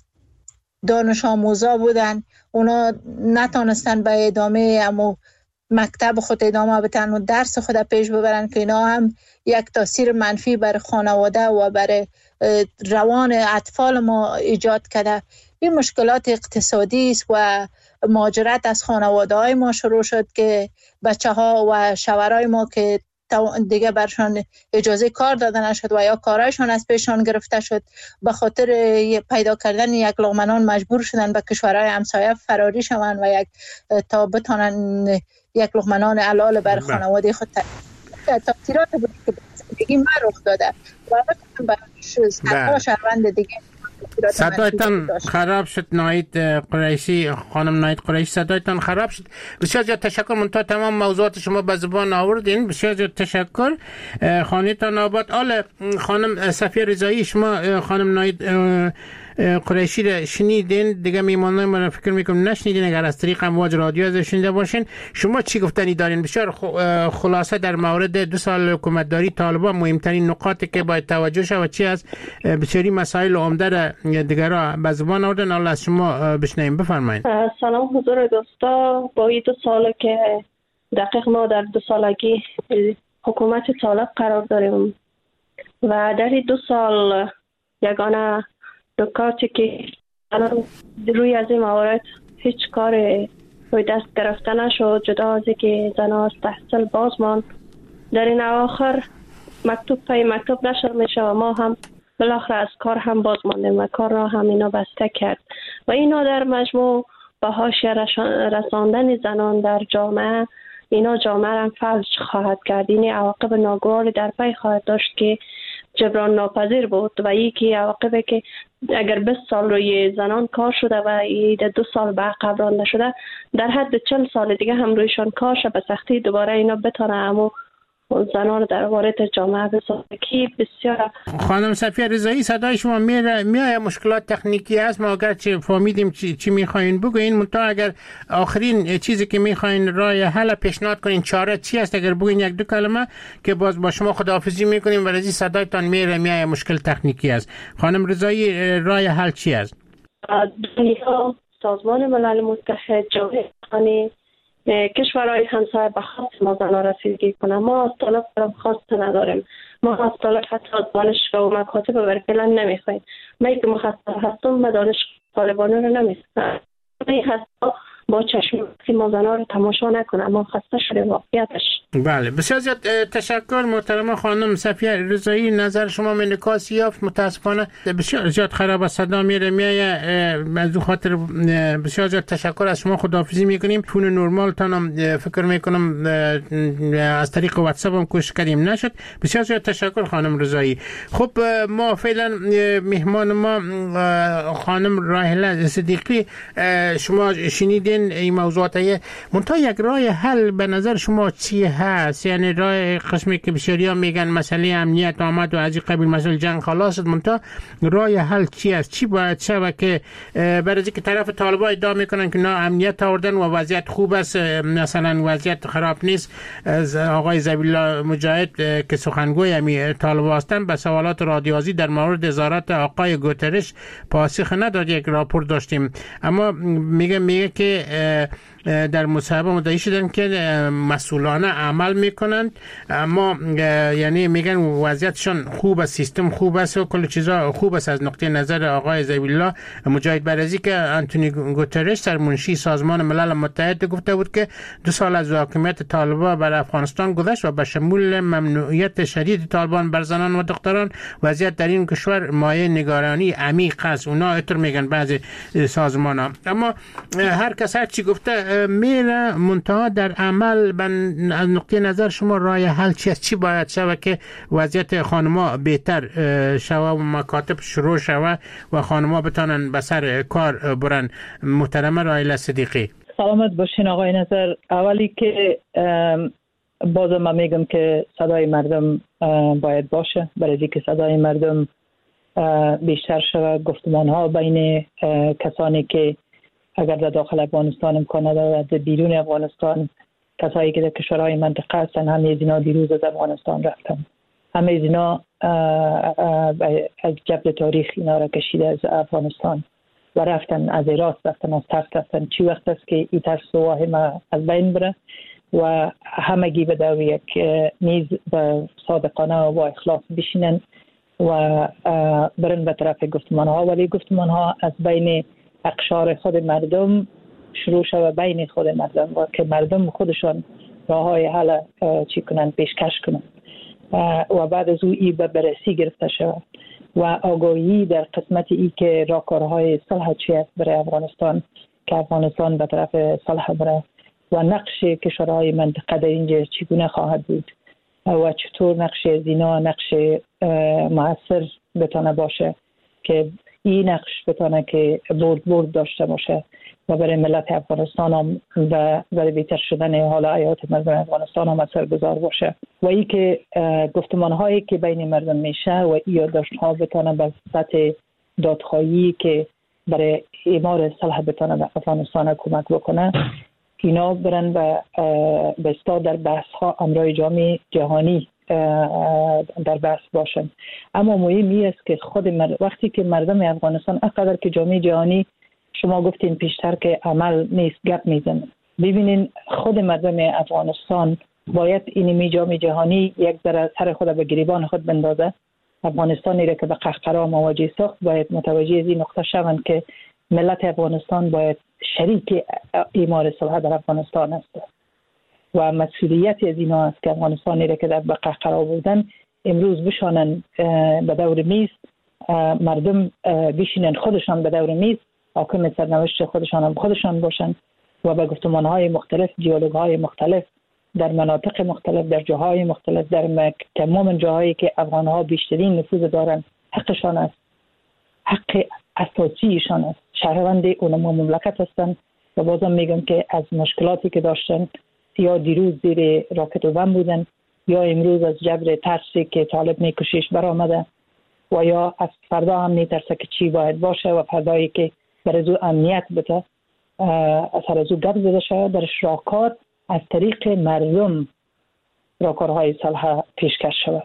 دانش آموزا بودن اونا نتانستن به ادامه اما مکتب خود ادامه بدن و درس خود پیش ببرن که اینا هم یک تاثیر منفی بر خانواده و بر روان اطفال ما ایجاد کرده. این مشکلات اقتصادی است و مهاجرت از خانواده های ما شروع شد که بچه ها و شوهرای ما که دیگه برشان اجازه کار داده نشد و یا کارایشان از پیشان گرفته شد، به خاطر پیدا کردن یک لقمه مجبور شدن به کشورهای همسایه فراری شوند و تا بتانن یک لقمه نان حلال بر خانواده خود تاثیرات بود که زندگی ما رخ داده و به صدها شهروند دیگه. صدایتان خراب شد ناید قریشی، خانم ناید قریشی صدایتان خراب شد. بسیار زیاد تشکر، منتها تمام موضوعات شما به زبان آوردین. بسیار زیاد تشکر، خانه‌تان آباد. آله خانم صفیه رضایی، شما خانم ناید قریشی را شنیدین، دیگه میمانای ما فکر میکنم نشنیدین، اگر از طریق امواج رادیو از شنیده باشین. شما چی گفتنی دارین؟ بسیار خلاصه در مورد 2 سال حکومتداری طالبان مهمترین نقاطی که باید توجه شود و چی از بسیاری مسائل عمده را دیگرها به زبان آوردن. الله از شما بشنویم، بفرمایید. سلام حضور دوستا. با این 2 سال که دقیق ما در 2 سالگی حکومت طالب قرار داریم و در این 2 سال یگانه نکاتی که روی از این موارد هیچ کار روی دست گرفته نشد، جدا از که زنها از تحصیل باز ماند. در این اواخر مکتوب پای مکتوب نشر میشه و ما هم بالاخره از کار هم باز ماندیم و کار را هم اینا بسته کرد و اینا در مجموع به حاشیه رساندن زنان در جامعه، اینا جامعه را فلج خواهد کرد. این عواقب ناگواری در پی خواهد داشت که جبران ناپذیر بود و یکی عواقبی که اگر 20 سال روی زنان کار شده و در 2 سال به عقب رانده شده، در حد 40 سال دیگه هم رویشان کار شده به سختی دوباره اینا بتونه همو زنان در وارد جامعه بسازه که بسیار. خانم صفیه رضایی صدای شما میای مشکلات تکنیکی هست، ما اگرچه فهمیدیم چی میخواین بگوین، منتها اگر آخرین چیزی که میخواین راه حل پیشنهاد کنین چاره چی است، اگر بگوین 1-2 کلمه که باز با شما خداحافظی میکنیم و رضی صدایتان میای مشکل تکنیکی است. خانم رضایی راه حل چی است؟ دنیا، سازمان ملل متحد، جامعه جهانی، کشورهای همسایه به خواست ما زنان رسیدگی کنند. ما از طالب خواست نداریم، ما از طالب حتی دانشگاه و مکاتب برکلن نمیخوایم. من که مخصص هستم ما دانشگاه طالبانه رو نمیخوایم، این هستا با چشم ما زنان رو تماشا نکنم، ما خسته شده واقعیتش. بله بسیار زیاد تشکر محترم خانم صفیه رضایی، نظر شما منعکاس یافت. متاسفانه بسیار زیاد خراب صدا میایه، از اون خاطر بسیار زیاد تشکر از شما، خداحافظی میکنیم. فون نورمال تانم فکر میکنم از طریق واتساپ هم کوشش کردیم نشد. بسیار زیاد تشکر خانم رضایی. خب ما فعلا مهمان ما خانم راهله صدیقی، شما شنیدین این موضوعات، منتها یک راه حل به نظر شما چی هست؟ یعنی راه قسمی که بسیاریا میگن مسئله امنیت آمد و از این قبیل مسئله جنگ خلاص شد، منتها راه حل چی است؟ چی باید شود که برای اینکه طرف طالبان ادعا میکنن که نه امنیت آوردن و وضعیت خوب است، مثلا وضعیت خراب نیست، از آقای ذبیح الله مجاهد که سخنگوی امی طالبان هستند به سوالات رادیویی در مورد وزارت آقای گوترش پاسخ نداد. یک راپور داشتیم اما میگه که در مصاحبه مدعی شدن که مسئولانه عمل میکنند، اما یعنی میگن وضعیتشان خوب است، سیستم خوب است و کل چیزا خوب است از نقطه نظر آقای ذبیح الله مجاهد. برای که آنتونی گوترش سرمنشی سازمان ملل متحد گفته بود که 2 سال از حاکمیت طالبان بر افغانستان گذشت و به شمول ممنوعیت شدید طالبان بر زنان و دختران، وضعیت در این کشور مایه نگرانی عمیق است. اونا اینطور میگن بعضی سازمان ها، اما هر کس هر چی گفته میره منتها در عمل از نقطه نظر شما راه حل چی باید شود که وضعیت خانما بهتر شود و مکاتب شروع شود و خانما بتانن به سر کار برن؟ محترمه رایله صدیقی. سلامت باشین آقای نظر. اولی که بازم من میگم که صدای مردم باید باشه، برای اینکه صدای مردم بیشتر شود. گفتمان ها بین کسانی که اگر در داخل افغانستان امکان نداره در بیرون افغانستان، کسایی که در کشورهای منطقه هستن، همه از اینا دیروز از افغانستان رفتن، همه از اینا از جبر تاریخ اینا را کشیده از افغانستان و رفتن، از عراق رفتن، از ترس رفتن. چی وقت است که این ترس و واهم از بین بره و همگی به دور یک میز به صادقانه و با اخلاص بشینن و برن به طرف گفتمان ها، ولی گفتمان ها از بین اقشار خود مردم شروع شود، بین خود مردم، و که مردم خودشان راه های حل چی کنن، پیشکش کنن و بعد از او ای به بررسی گرفته شود و آگاهی در قسمت ای که راهکارهای صلح چی است برای افغانستان، که افغانستان به طرف صلح بره و نقش کشورهای منطقه در اینجا چگونه خواهد بود و چطور نقش زینا نقش مؤثر بتانه باشه که این نقش بتانه که برد داشته باشه و برای ملت افغانستان هم و برای بهتر شدن حال حیات مردم افغانستان هم اثرگذار باشه و این که گفتمان هایی که بین مردم میشه و یادداشت ها بتانه به سطح دادخواهی که برای اعمار صلح بتانه به افغانستان کمک بکنه، اینا برن به استاد در بحث ها امرای جامعه جهانی در بحث باشن. اما مهمی است که وقتی که مردم افغانستان اقدر که جامعه جهانی، شما گفتین پیشتر که عمل نیست گپ میزنه، ببینین خود مردم افغانستان باید اینمی جامعه جهانی یک ذره سر خود به گریبان خود بندازه. افغانستانی را که به قهقرا مواجه ساخت باید متوجه از این نقطه شوند که ملت افغانستان باید شریک اعمار صلح در افغانستان است و مسئولیت از اینا است که افغانستانی را که در قهقرا بودن امروز بشانن به دور میز، مردم بشینن خودشان به دور میز، حاکم سرنوشت خودشان باشن و به گفتمانهای مختلف، دیالوگهای مختلف در مناطق مختلف، در جاهای مختلف، در تمام جاهایی که افغانها بیشترین نفوذ دارن، حقشان است، حق اساسیشان است، شهروند اون مملکت هستند و بازم میگم که از مشکلاتی که داشتن یا دیروز زیر راکت و بم بودن یا امروز از جبر ترسی که طالب میکشیش برآمده و یا از فردا هم میترسه که چی باید باشه و فردایی که برای امنیت بده سر از او گپ زده شده، درش راهکار از طریق مردم راهکارهای صلح پیشکش شده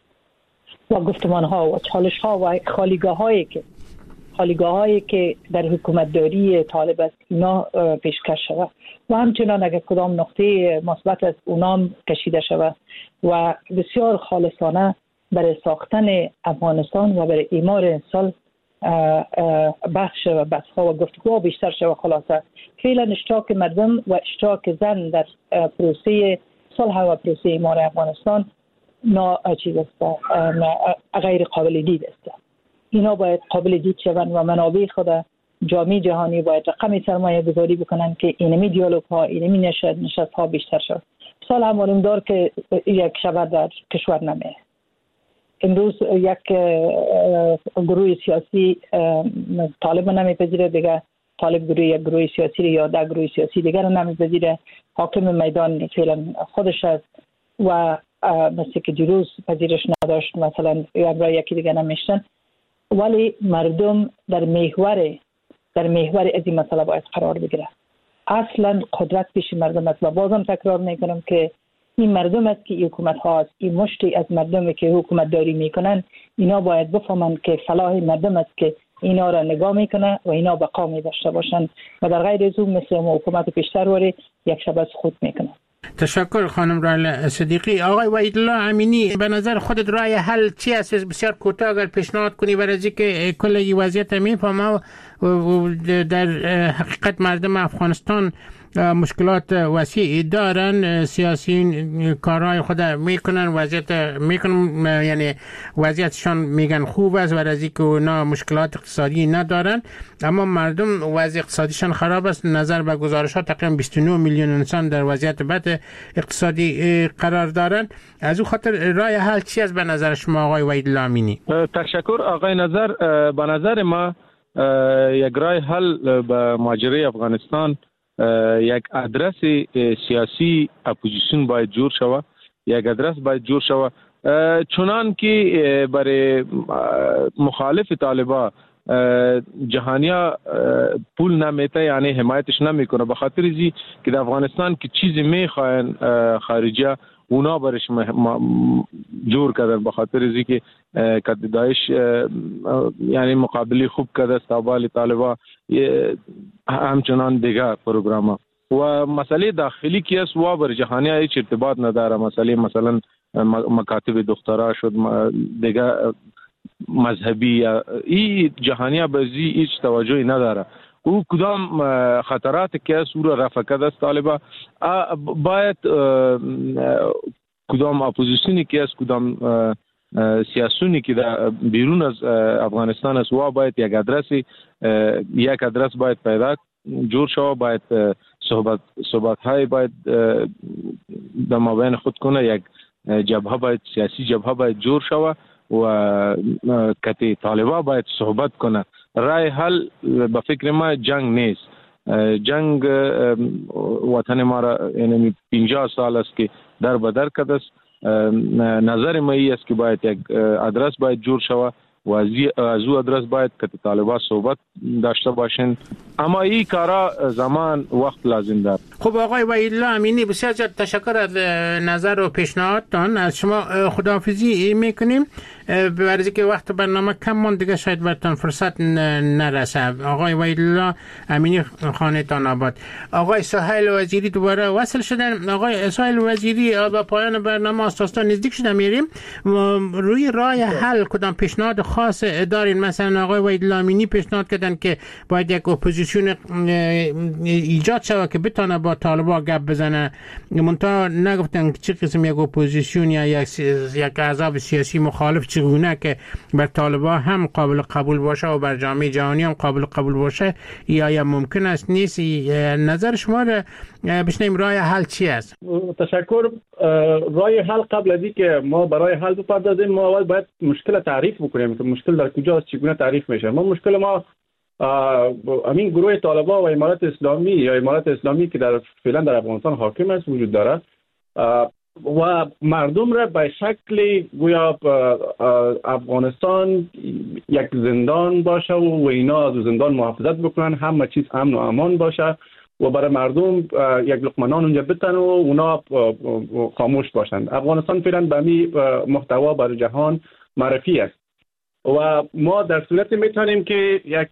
و گفتمان ها و چالش ها و خالیگاه هایی که در حکومت داری طالب است اینا پیشکش شود و همچنان اگر کدام نقطه مثبت است اونام کشیده شود و بسیار خالصانه برای ساختن افغانستان و برای اعمار صلح بحث و بحث‌ها و گفتگوها بیشتر شود. خلاصه فعلا اشتراک مردم و اشتراک زن در پروسه صلح و پروسه اعمار افغانستان غیر قابل دید است. اینا باید قابل دید شوند و منابع خود جامعه جهانی باید رقم سرمایه گذاری بکنن که اینمی دیالوگ ها، اینمی نشست ها بیشتر شد. سال هم معلوم دار که یک شبه در کشور نمیه. امروز یک گروه سیاسی طالب نمیپذیره، دیگه طالب یک گروه سیاسی یا ده گروه سیاسی دیگر رو نمیپذیره. حاکم میدان فعلا خودش است و مثل که دیروز پذیرش نداشت، مثلا یکی دیگه نمیشتن، ولی مردم در محور از این مسئله باید قرار بگیره. اصلا قدرت پیش مردم است و بازم تکرار میکنم که این مردم است که حکومت ها است، این مشتی از مردم که حکومت داری میکنن، اینا باید بفهمند که فلاح مردم است که اینا را نگاه میکنه و اینا بقا داشته باشند و در غیر از اون مثل حکومت پیشتر وری یک شب از خود میکنه. تشکر خانم رایله صدیقی. آقای وحیدالله امینی، به نظر خودت راه حل چی است؟ بسیار کوتاه اگر پیشنهاد کنی برای اینکه کل این وضعیت میفهمه و در حقیقت مردم افغانستان مشکلات وسیعی دارن، سیاسیین کارهای خود میکنن، یعنی وضعیتشان میگن خوب است و از اینکه اونا مشکلات اقتصادی ندارن، اما مردم وضع اقتصادیشان خراب است. نظر به گزارشات تقریبا 29 میلیون انسان در وضعیت بد اقتصادی قرار دارن. از او خاطر راه حل چی است به نظر شما آقای وحیدالله امینی؟ تشکر آقای نظر. به نظر ما یک راه حل به ماجرای افغانستان، یک ادرس سیاسی اپوزیسیون باید جور شود، یک ادرس باید جور شود، چنان که برای مخالف طالبان جهانیا پول نمیته، یعنی حمایتش نمیکنه، به خاطر ازی که در افغانستان که چیزی میخواین خارجی اونا برش جور کردن، به خاطر ازی که داعش یعنی مقابلی خوب کرده استقبال طالبان، همچنان دیگه پروگرام و مسئله داخلی که است و بر جهانی هیچ ارتباط نداره. مثلا مکاتب دخترا شد دیگه مذهبی، این جهانی بازی هیچ توجهی نداره. او کدام خطرات که است او را رفع کرده است طالبان، باید کدام اپوزیسیونی که است، کدام سیاسونی که در بیرون از افغانستان است و باید یک ادرس باید پیدا جور شود، باید صحبت های باید در مابین خود کنه، یک جبهه باید سیاسی جبهه باید جور شود و کتی طالبان باید صحبت کنه. راه حل به فکر ما جنگ نیست. جنگ وطن ما را یعنی 50 سال است که در بدر کرده است. نظر ما ای است که باید یک ادرس باید جور شود و از او ادرس باید که طالبان صحبت داشته باشند، اما این کارا زمان وقت لازم دارد. خب آقای وحیدالله امینی، بسیار زیاد تشکر از نظر و پیشنهادتان. از شما خداحافظی میکنیم، برای که وقت برنامه کم ماند دیگه شاید براتون فرصت نرسه. آقای وحیدالله امینی، خانه تان آباد. آقای سهیل وزیری دوباره وصل شدن. آقای سهیل وزیری، با پایان برنامه استاستا نزدیک شدن، میریم روی راه حل کدام پیشنهاد خاص دارین؟ مثلا آقای وحیدالله امینی پیشنهاد کردن که باید یک اپوزیسیون ایجاد شود که بتونه با طالبان گپ بزنه، منتها نگفتن چه قسم یک اپوزیسیون یا یک احزاب سیاسی مخالف چگونه که بر طالبان هم قابل قبول باشه و بر جامعه جهانی هم قابل قبول باشه، یا ممکن است نیست؟ نظر شما را بشنیم. راه حل چی است؟ تشکر. راه حل قبل از اینکه ما برای حل بپردازیم، ما اول باید مشکل تعریف بکنیم که مشکل در کجاست، چگونه تعریف میشه. مشکل ما همین گروه طالبان و امارت اسلامی یا امارت اسلامی که فعلا در افغانستان حاکم است وجود دارد و مردم را به شکل گویا افغانستان یک زندان باشه و اینا از زندان محافظت بکنن، همه چیز امن و امان باشه و برای مردم یک لقمه نان اونجا بتن و اونا خاموش باشند. افغانستان فعلا به همین محتوا برای جهان معرفی است و ما در صورتی میتونیم که یک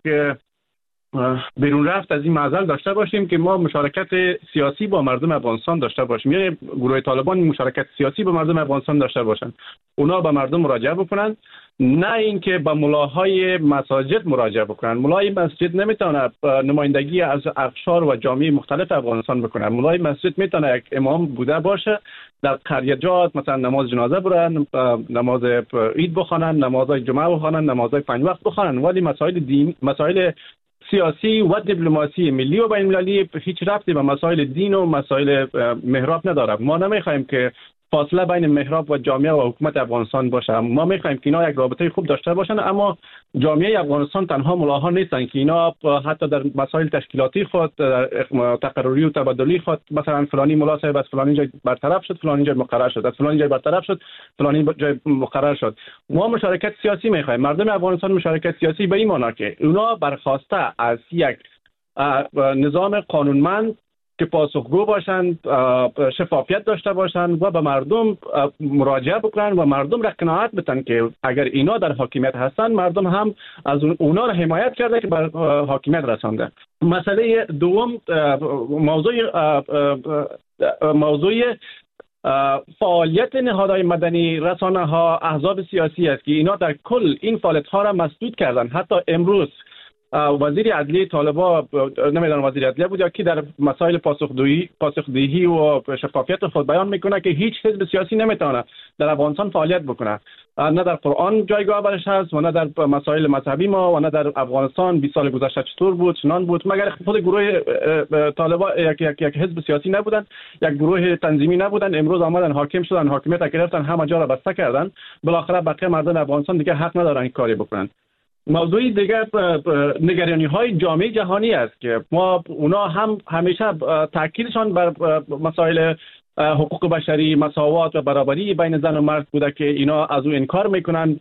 بیرون رفت از این معضل داشته باشیم که ما مشارکت سیاسی با مردم افغانستان داشته باشیم، یعنی گروه طالبان مشارکت سیاسی با مردم افغانستان داشته باشند، اونا به مردم مراجعه بکنن، نه اینکه به ملاهای مساجد مراجعه بکنن. ملای مسجد نمیتونه نمایندگی از اقشار و جامعه مختلف افغانستان بکنه. ملای مسجد میتونه یک امام بوده باشه، در قریه‌جات مثلا نماز جنازه برن، نماز عید بخوانن، نمازهای جمعه بخوانن، نمازهای 5 وقت بخوانن، ولی مسائل دین، مسائل سیاسی و دیپلماسی ملی و بین‌المللی هیچ ربطی به مسائل دین و مسائل محراب نداره. ما نمیخوایم که فاصله بین محراب و جامعه و حکومت افغانستان باشه. ما میخوایم که اینا یک رابطه خوب داشته باشن، اما جامعه افغانستان تنها ملاها نیستن که اینا حتی در مسائل تشکیلاتی خود، در تقرری و تبادلی خود، مثلا فلانی ملا صاحب از فلانی جای برطرف شد، فلانی جای مقرر شد، از فلانی جای برطرف شد، فلانی جای مقرر شد. ما مشارکت سیاسی میخوایم. مردم افغانستان مشارکت سیاسی به این معنی که اونا برخواسته از یک نظام قانونمند که پاسخگو باشند، شفافیت داشته باشند و به مردم مراجعه بکنن و مردم را قناعت بدن که اگر اینا در حاکمیت هستند، مردم هم از اونا را حمایت کرده که بر حاکمیت رسانده. مسئله دوم موضوع فعالیت نهادهای مدنی، رسانه ها، احزاب سیاسی است که اینا در کل این فعالیت ها را مسدود کردن. حتی امروز وزیر عدلیه طالبان، نمیدونم وزیر عدلیه بود یا کی، در مسائل پاسخدهی و شفافیت خود بیان میکنه که هیچ حزب سیاسی نمیتونه در افغانستان فعالیت بکنه، نه در قرآن جایگاه برش هست و نه در مسائل مذهبی ما و نه در افغانستان 20 سال گذشته چطور بود چنان بود، مگر خود گروه طالبان یک حزب سیاسی نبودن، یک گروه تنظیمی نبودن، امروز آمدن حاکم شدن، حاکمیت گرفتن، همه جا را بسته کردن، بالاخره بقیه مردم افغانستان دیگه حق ندارن این کاری بکنن. موضوع دیگر نگرانی های جامعه جهانی است که ما اونا هم همیشه تاکیدشان بر مسائل حقوق بشری، مساوات و برابری بین زن و مرد بوده که اینا از او انکار میکنن.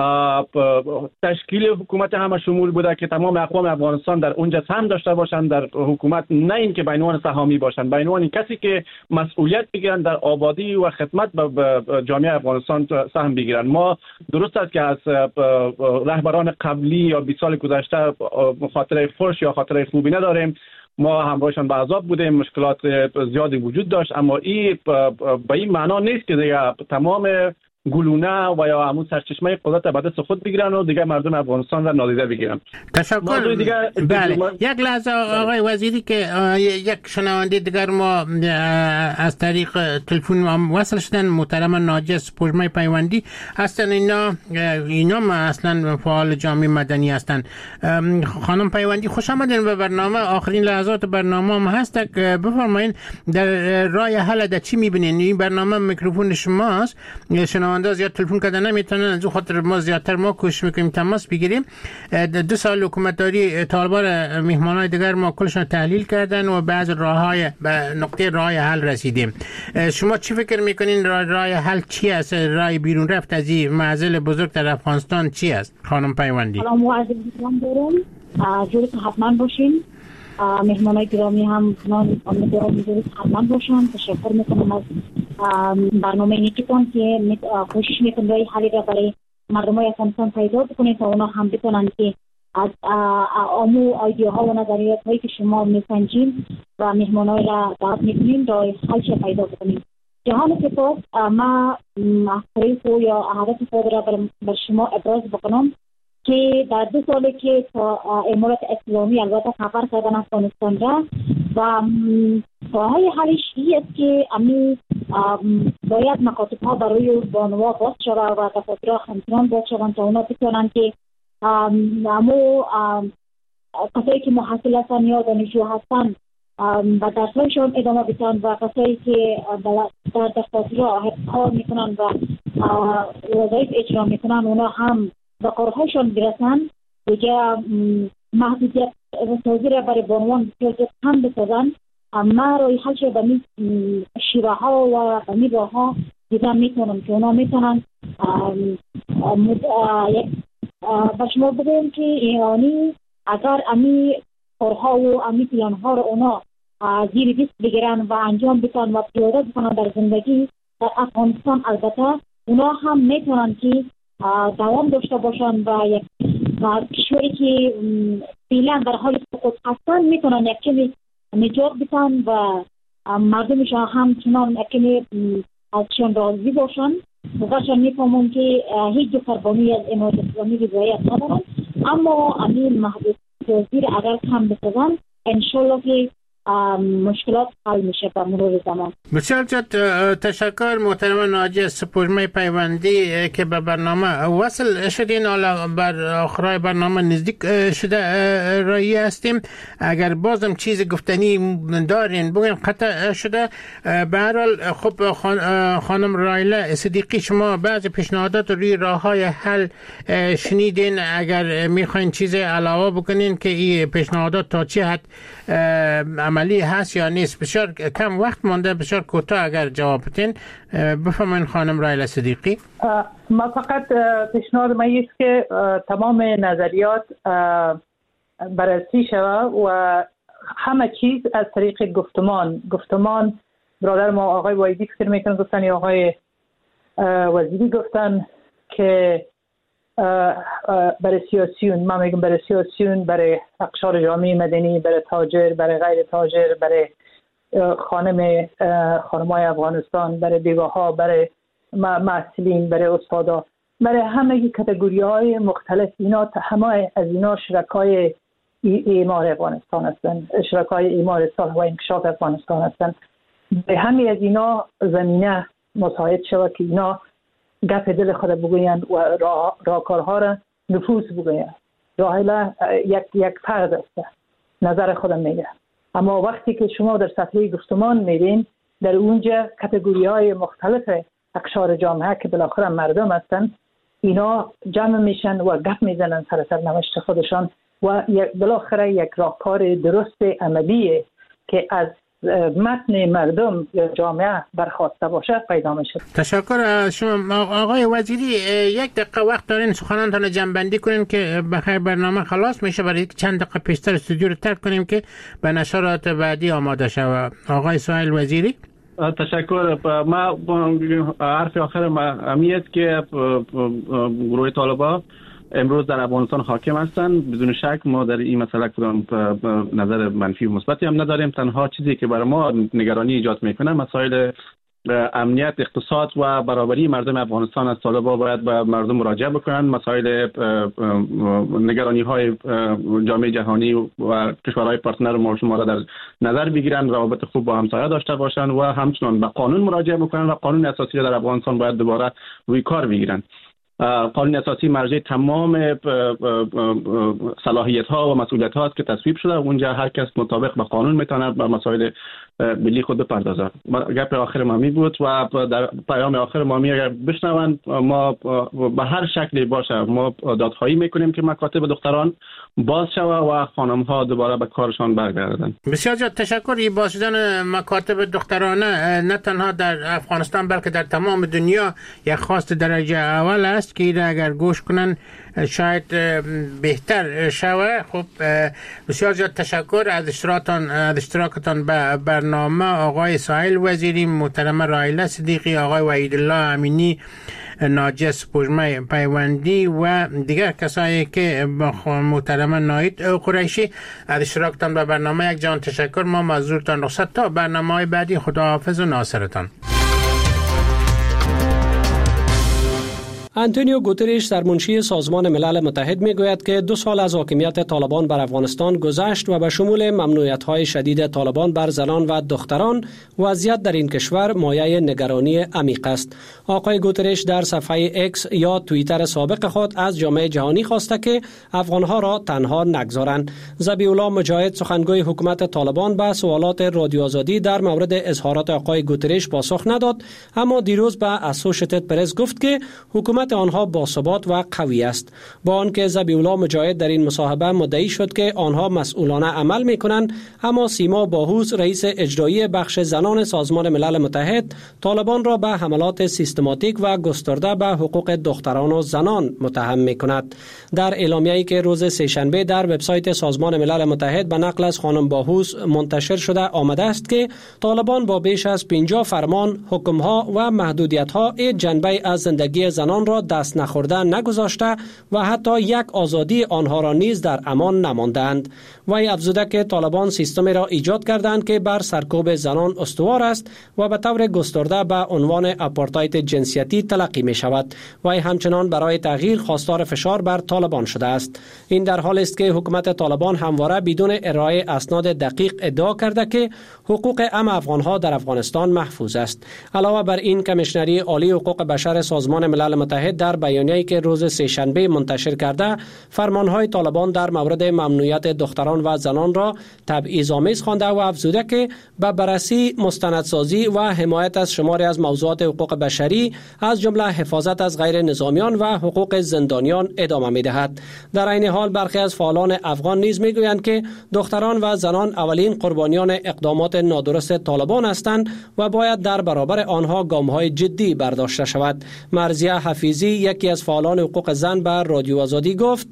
تشکیل حکومت همه شمول بوده که تمام اقوام افغانستان در اونجا سهم داشته باشند در حکومت، نه این که به عنوان سهامی باشند، به عنوان کسی که مسئولیت بگیرن در آبادی و خدمت به جامعه افغانستان سهم بگیرن. ما درست است که از رهبران قبلی یا 20 سال گذشته خاطره خوش یا خاطره خوبی نداریم، ما همراهشان به عذاب بودیم، مشکلات زیادی وجود داشت، اما این به این معنا نیست که دیگه تمام گلونه و یا همون سرچشمه قدرت به دست خود بگیرن و دیگه مردم افغانستان را نادیده بگیرن. تشکر. بله یک لحظه آقای وزیری که یک شنونده دیگر ما از طریق تلفن وصل شدن، محترم ناجی سپوږمۍ پیوندی هستن، اینا اصلا فعال جامعه مدنی هستن. خانم پیوندی خوش آمدین به برنامه. آخرین لحظات برنامه هم هست، بفرمایید در راه حل در چی میبینین؟ این برنامه میکروفون شماست، شنونده زیاد تلفن کردن نمیتونن، از خاطر ما زیادتر ما کوشش میکنیم تماس بگیریم. 2 سال حکومتداری طالبان مهمانای دیگر ما کلشون تحلیل کردن و بعض راههای به نقطه راه حل رسیدیم. شما چی فکر میکنین راه حل چی است؟ راه بیرون رفت از این معضل بزرگ در افغانستان چی است؟ خانم پیوندی. سلام و عرض سلام دارم، جوری حتما باشین. مهمانای گرامی هم امیدوارم جوری حتما باشن. تشکر میکنم از برنامه نیکتون که کوشش میکنن راه حلی را برای مردمای افغانستان پیدا بکنید تا اونا هم بتونن که از آمو ایدئوها و نظریات هایی که شما میسنجین و مهمانای را دعوت میکنین راه حلش پیدا بکنید. جهان سپاس. ما طریق یا هدف خود را بر شما ابراز بکنم که در 2 سالی که تا امارات اسلامی البته سفر کردن افغانستان را و راههای حلش این است که باید مکاتب ها برای بانوها باز شود و دفاتر ها همچنان باز شوند تا اونا بتونن که همو کسایی که محصل هستن یا دانشجو هستن و درسایشان ادامه بدن و کسایی که در دفاتر ها کار میکنن و وظایف اجرا میکنن اونا هم به کارهایشان برسن. دیگه محدودیت سازی را برای بانوان هم بسازن. ما روی حل شده به شیوه ها و به می راه ها دیدن میتونم که اونا میتونن به شما بگویم که ایرانی اگر امی کارها و امی پلان ها رو اونا زیر دست بگیرن و انجام بتن و پیاده بکنن در زندگی در افغانستان، البته اونا هم میتونن که دوام داشته باشن و یک کشوری که فعلا در حال سقوط هستن میتونن یک کمی نجات بدن و مردمشان همچنان یک کمی ازشان راضی باشن. وقتشان میفهمون که هیچ دو قربانی از امارات اسلامی رضایت ندارن، اما امین محدود توزیر اگر کم بسازن انشالله که مشکلات حل میشه به مرور زمان. بسیار تشکر محترم ناجی سپوږمۍ پیوندی که به برنامه وصل شدین. حالا بر آخرای برنامه نزدیک شده رایی هستیم. اگر بازم چیز گفتنی دارین بگین، قطع شده. به هر حال خب خانم رایله صدیقی، شما بعضی پیشنهادات روی راههای حل شنیدین، اگر میخواین چیز علاوه بکنین که این پیشنهادات تا چه حد عملی هست یا نیست؟ بسیار کم وقت مانده، بسیار کوتاه اگر جواب بدین بفرمایید خانم رایله صدیقی. ما فقط پیشنهاد ما است که تمام نظریات بررسی شود و همه چیز از طریق گفتمان برادر ما آقای وایدی فکر میکنن گفتن یا آقای وزیری گفتن که برای سیاسیون، ما میگم برای سیاسیون، برای اقشار جامعه مدنی، برای تاجر، برای غیر تاجر، برای خانمای افغانستان، برای بیگاها، برای معسلین، برای استادا، برای همه کاتگوری های مختلف، اینا همه از اینا شرکای اعمار افغانستان هستند، شرکای اعمار اصلاح و انکشاف افغانستان هستند. به همین از اینا زمینه مساعد شود که اینا گپ دل خود بگویند و راهکارها را نفوذ بگویند. راحله یک فرد است، نظر خودم میگه. اما وقتی که شما در صفحه گفتمان میرین، در اونجا کاتگوری های مختلف اقشار جامعه که بالاخره مردم هستن، اینا جمع میشن و گپ میزنن سر سرنوشت خودشان و بالاخره یک راهکار درست عملی که از متن مردم یا جامعه برخواسته باشه پیدا میشه. تشکر از شما آقای وزیری. یک دقیقه وقت دارین سخنانتان جمع‌بندی کنین که بخیر برنامه خلاص میشه، برای چند دقیقه پیشتر استودیو رو ترک کنیم که به نشرات بعدی آماده شود. آقای سهیل وزیری. تشکر. ما حرف آخر امیت که گروه طالبان امروز در افغانستان حاکم هستند. بدون شک ما در این مسئله کدام نظر منفی و مثبتی هم نداریم. تنها چیزی که برای ما نگرانی ایجاد میکنه مسائل امنیت، اقتصاد و برابری مردم افغانستان است. طالبان باید به مردم مراجعه بکنند، مسائل نگرانی های جامعه جهانی و کشورهای پارتنر ما شما را در نظر بگیرند، روابط خوب با همسایه داشته باشند و همچنان به قانون مراجعه بکنند و قانون اساسی را در افغانستان باید دوباره روی کار بگیرند. قانون اساسی مرجع تمام صلاحیت ها و مسئولیت ها است که تصویب شده. اونجا هر کس مطابق به قانون میتونه به مسائل ملی خود بپردازه. گپ آخر ما می بود و در پیام آخر ما اگر بشنوند ما به هر شکلی باشه ما دادخواهی میکنیم که مکاتب دختران باز شوه و خانم ها دوباره به کارشان برگردن. بسیار زیاد تشکر. باز شدن مکاتب دخترانه نه تنها در افغانستان بلکه در تمام دنیا یک خواست درجه اول است که اگر گوش کنن شاید بهتر شوه. خب بسیار زیاد تشکر از اشتراکتان به برنامه آقای سهیل وزیری، محترمه راحله صدیقی، آقای وحیدالله امینی، ناجس پوجمه پیوندی و دیگر کسایی که محترمه ناید قریشی از اشتراکتان به برنامه یک جان تشکر. ما معذورتان رخصت تا برنامه بعدی. خداحافظ و ناصرتان. آنتونیو گوترش سرمنشی سازمان ملل متحد میگوید که 2 سال از حاکمیت طالبان بر افغانستان گذشت و به شمول ممنوعیت‌های شدید طالبان بر زنان و دختران وضعیت در این کشور مایه نگرانی عمیق است. آقای گوترش در صفحه اکس یا توییتر سابق خود از جامعه جهانی خواسته که افغانها را تنها نگذارند. ذبیح الله مجاهد سخنگوی حکومت طالبان به سوالات رادیو آزادی در مورد اظهارات آقای گوترش پاسخ نداد، اما دیروز به اسوشیتد پرس گفت که حکومت آنها باثبات و قوی است. با آنکه ذبیح الله مجاهد در این مصاحبه مدعی شد که آنها مسئولانه عمل می‌کنند، اما سیما باهوس رئیس اجرایی بخش زنان سازمان ملل متحد طالبان را به حملات سیستماتیک و گسترده به حقوق دختران و زنان متهم می‌کند. در اعلامیه‌ای که روز سه‌شنبه در وبسایت سازمان ملل متحد به نقل از خانم باهوس منتشر شده آمده است که طالبان با بیش از 50 فرمان، حکم‌ها و محدودیت‌ها این جنبه از زندگی زنان را دست نخورده نگذاشته و حتی یک آزادی آنها را نیز در امان نماندند. وی افزوده که طالبان سیستمی را ایجاد کردند که بر سرکوب زنان استوار است و به طور گسترده به عنوان آپارتاید جنسیتی تلقی می شود. وی همچنان برای تغییر خواستار فشار بر طالبان شده است. این در حالی است که حکومت طالبان همواره بدون ارائه اسناد دقیق ادعا کرده که حقوق عام افغانها در افغانستان محفوظ است. علاوه بر این، کمیشنری عالی حقوق بشر سازمان ملل متحد در بیانیه‌ای که روز سه‌شنبه منتشر کرده فرمانهای طالبان در مورد ممنوعیت دختران و زنان را تبعیض‌آمیز خوانده و افزوده که به بررسی، مستندسازی و حمایت از شماری از موضوعات حقوق بشری از جمله حفاظت از غیر نظامیان و حقوق زندانیان ادامه می‌دهد. در این حال برخی از فعالان افغان نیز می‌گویند که دختران و زنان اولین قربانیان اقدامات نادرست طالبان هستند و باید در برابر آنها گام‌های جدی برداشته شود. مرضیه حفیظی، یکی از فعالان حقوق زن، بر رادیو آزادی گفت: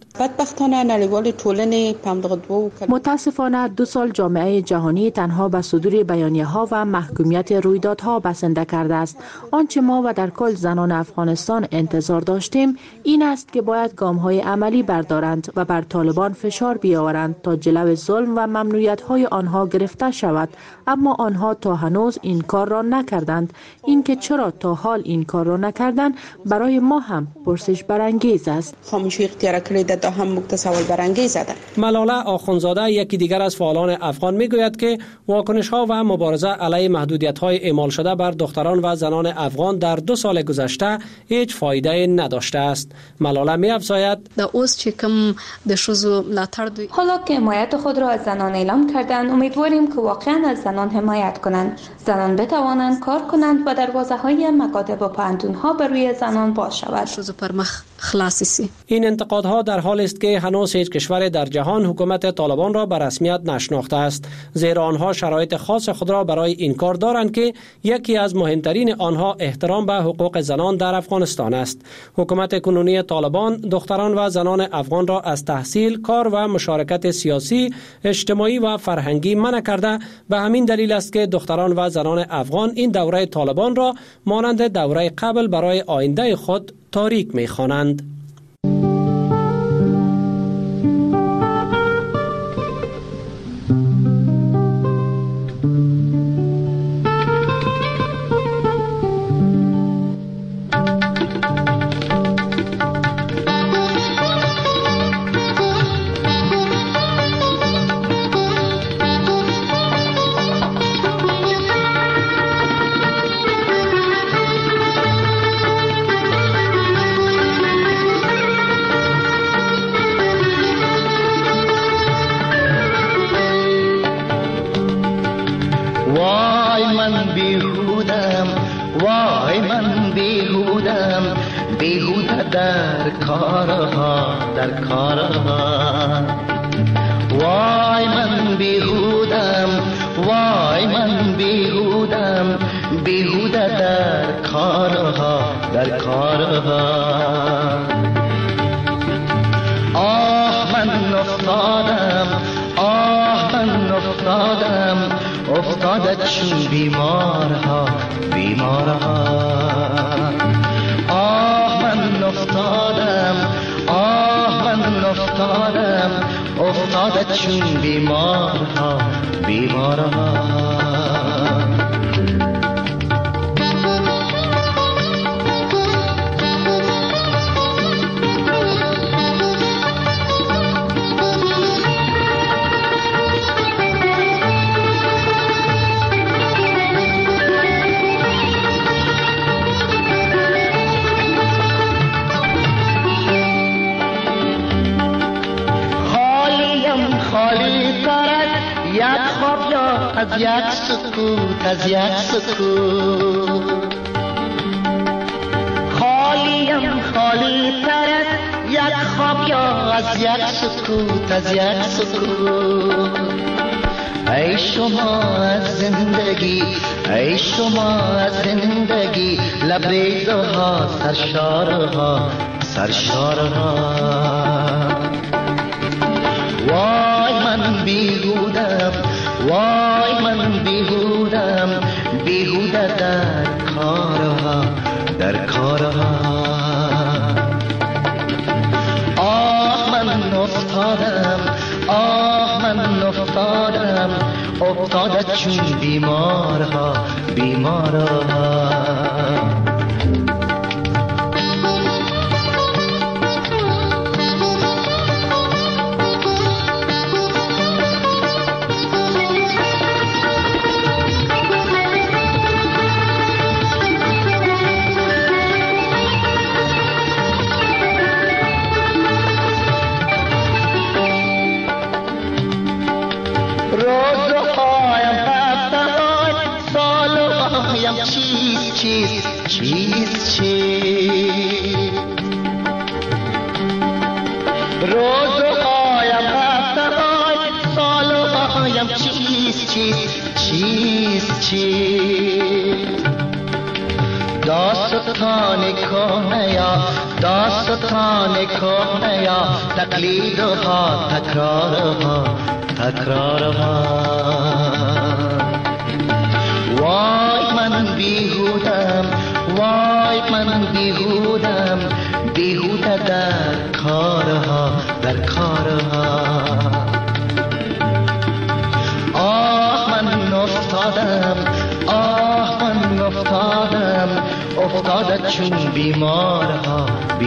متاسفانه 2 سال جامعه جهانی تنها به صدور بیانیه‌ها و محکومیت رویدادها بسنده کرده است. آنچه ما و در کل زنان افغانستان انتظار داشتیم این است که باید گام‌های عملی بردارند و بر طالبان فشار بیاورند تا جلو ظلم و ممنوعیت‌های آنها گرفته شود، اما آنها تا هنوز این کار را نکردند. اینکه چرا تا حال این کار را نکردند برای ما اما هم پرسش برانگیز است. خاموشی اختیار کرده تا هم متصول برانگیز است. ملاله آخونزاده یکی دیگر از فعالان افغان میگوید که واکنش‌ها و مبارزه علیه محدودیت‌های اعمال شده بر دختران و زنان افغان در 2 سال گذشته هیچ فایده نداشته است. ملاله می‌افزاید حالا که حمایت خود را از زنان اعلام کردند، امیدواریم که واقعا از زنان حمایت کنند. زنان بتوانند کار کنند و دروازه‌های مکاتب و پوهنتون‌ها بر روی زنان باز شود. این انتقادها در حالی است که هنوز هیچ کشور در جهان حکومت طالبان را به رسمیت نشناخته است، زیرا آنها شرایط خاص خود را برای این کار دارند که یکی از مهمترین آنها احترام به حقوق زنان در افغانستان است. حکومت کنونی طالبان دختران و زنان افغان را از تحصیل، کار و مشارکت سیاسی، اجتماعی و فرهنگی منع کرده. به همین دلیل است که دختران و زنان افغان این دوره طالبان را مانند دوره قبل برای آینده خود تاریک می‌خوانند. افتادت چون بیمارها من افتادم افتادت چون بیمارها از یک سکوت خالی تر یک خواب یا از یک سکوت ای شما از زندگی لبریزها سرشارها وای من بیهوده در کارها من افتادم افتادت چون بیمارها داستان کهنه یا تقلیدها تکرارها وای من بیهودم بیهوده در کارها من افتادم افتادت افتاده چون بیمارها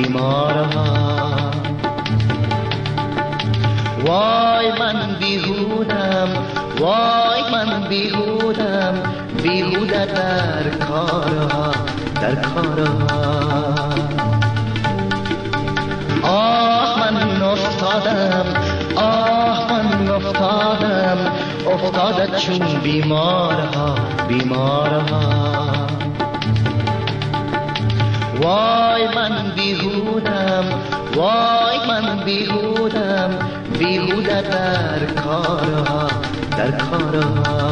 وای من بیهودم بیهوده در کارها آه من افتادم افتاده چون بیمارها وای من بیهودم بیهوده در کارها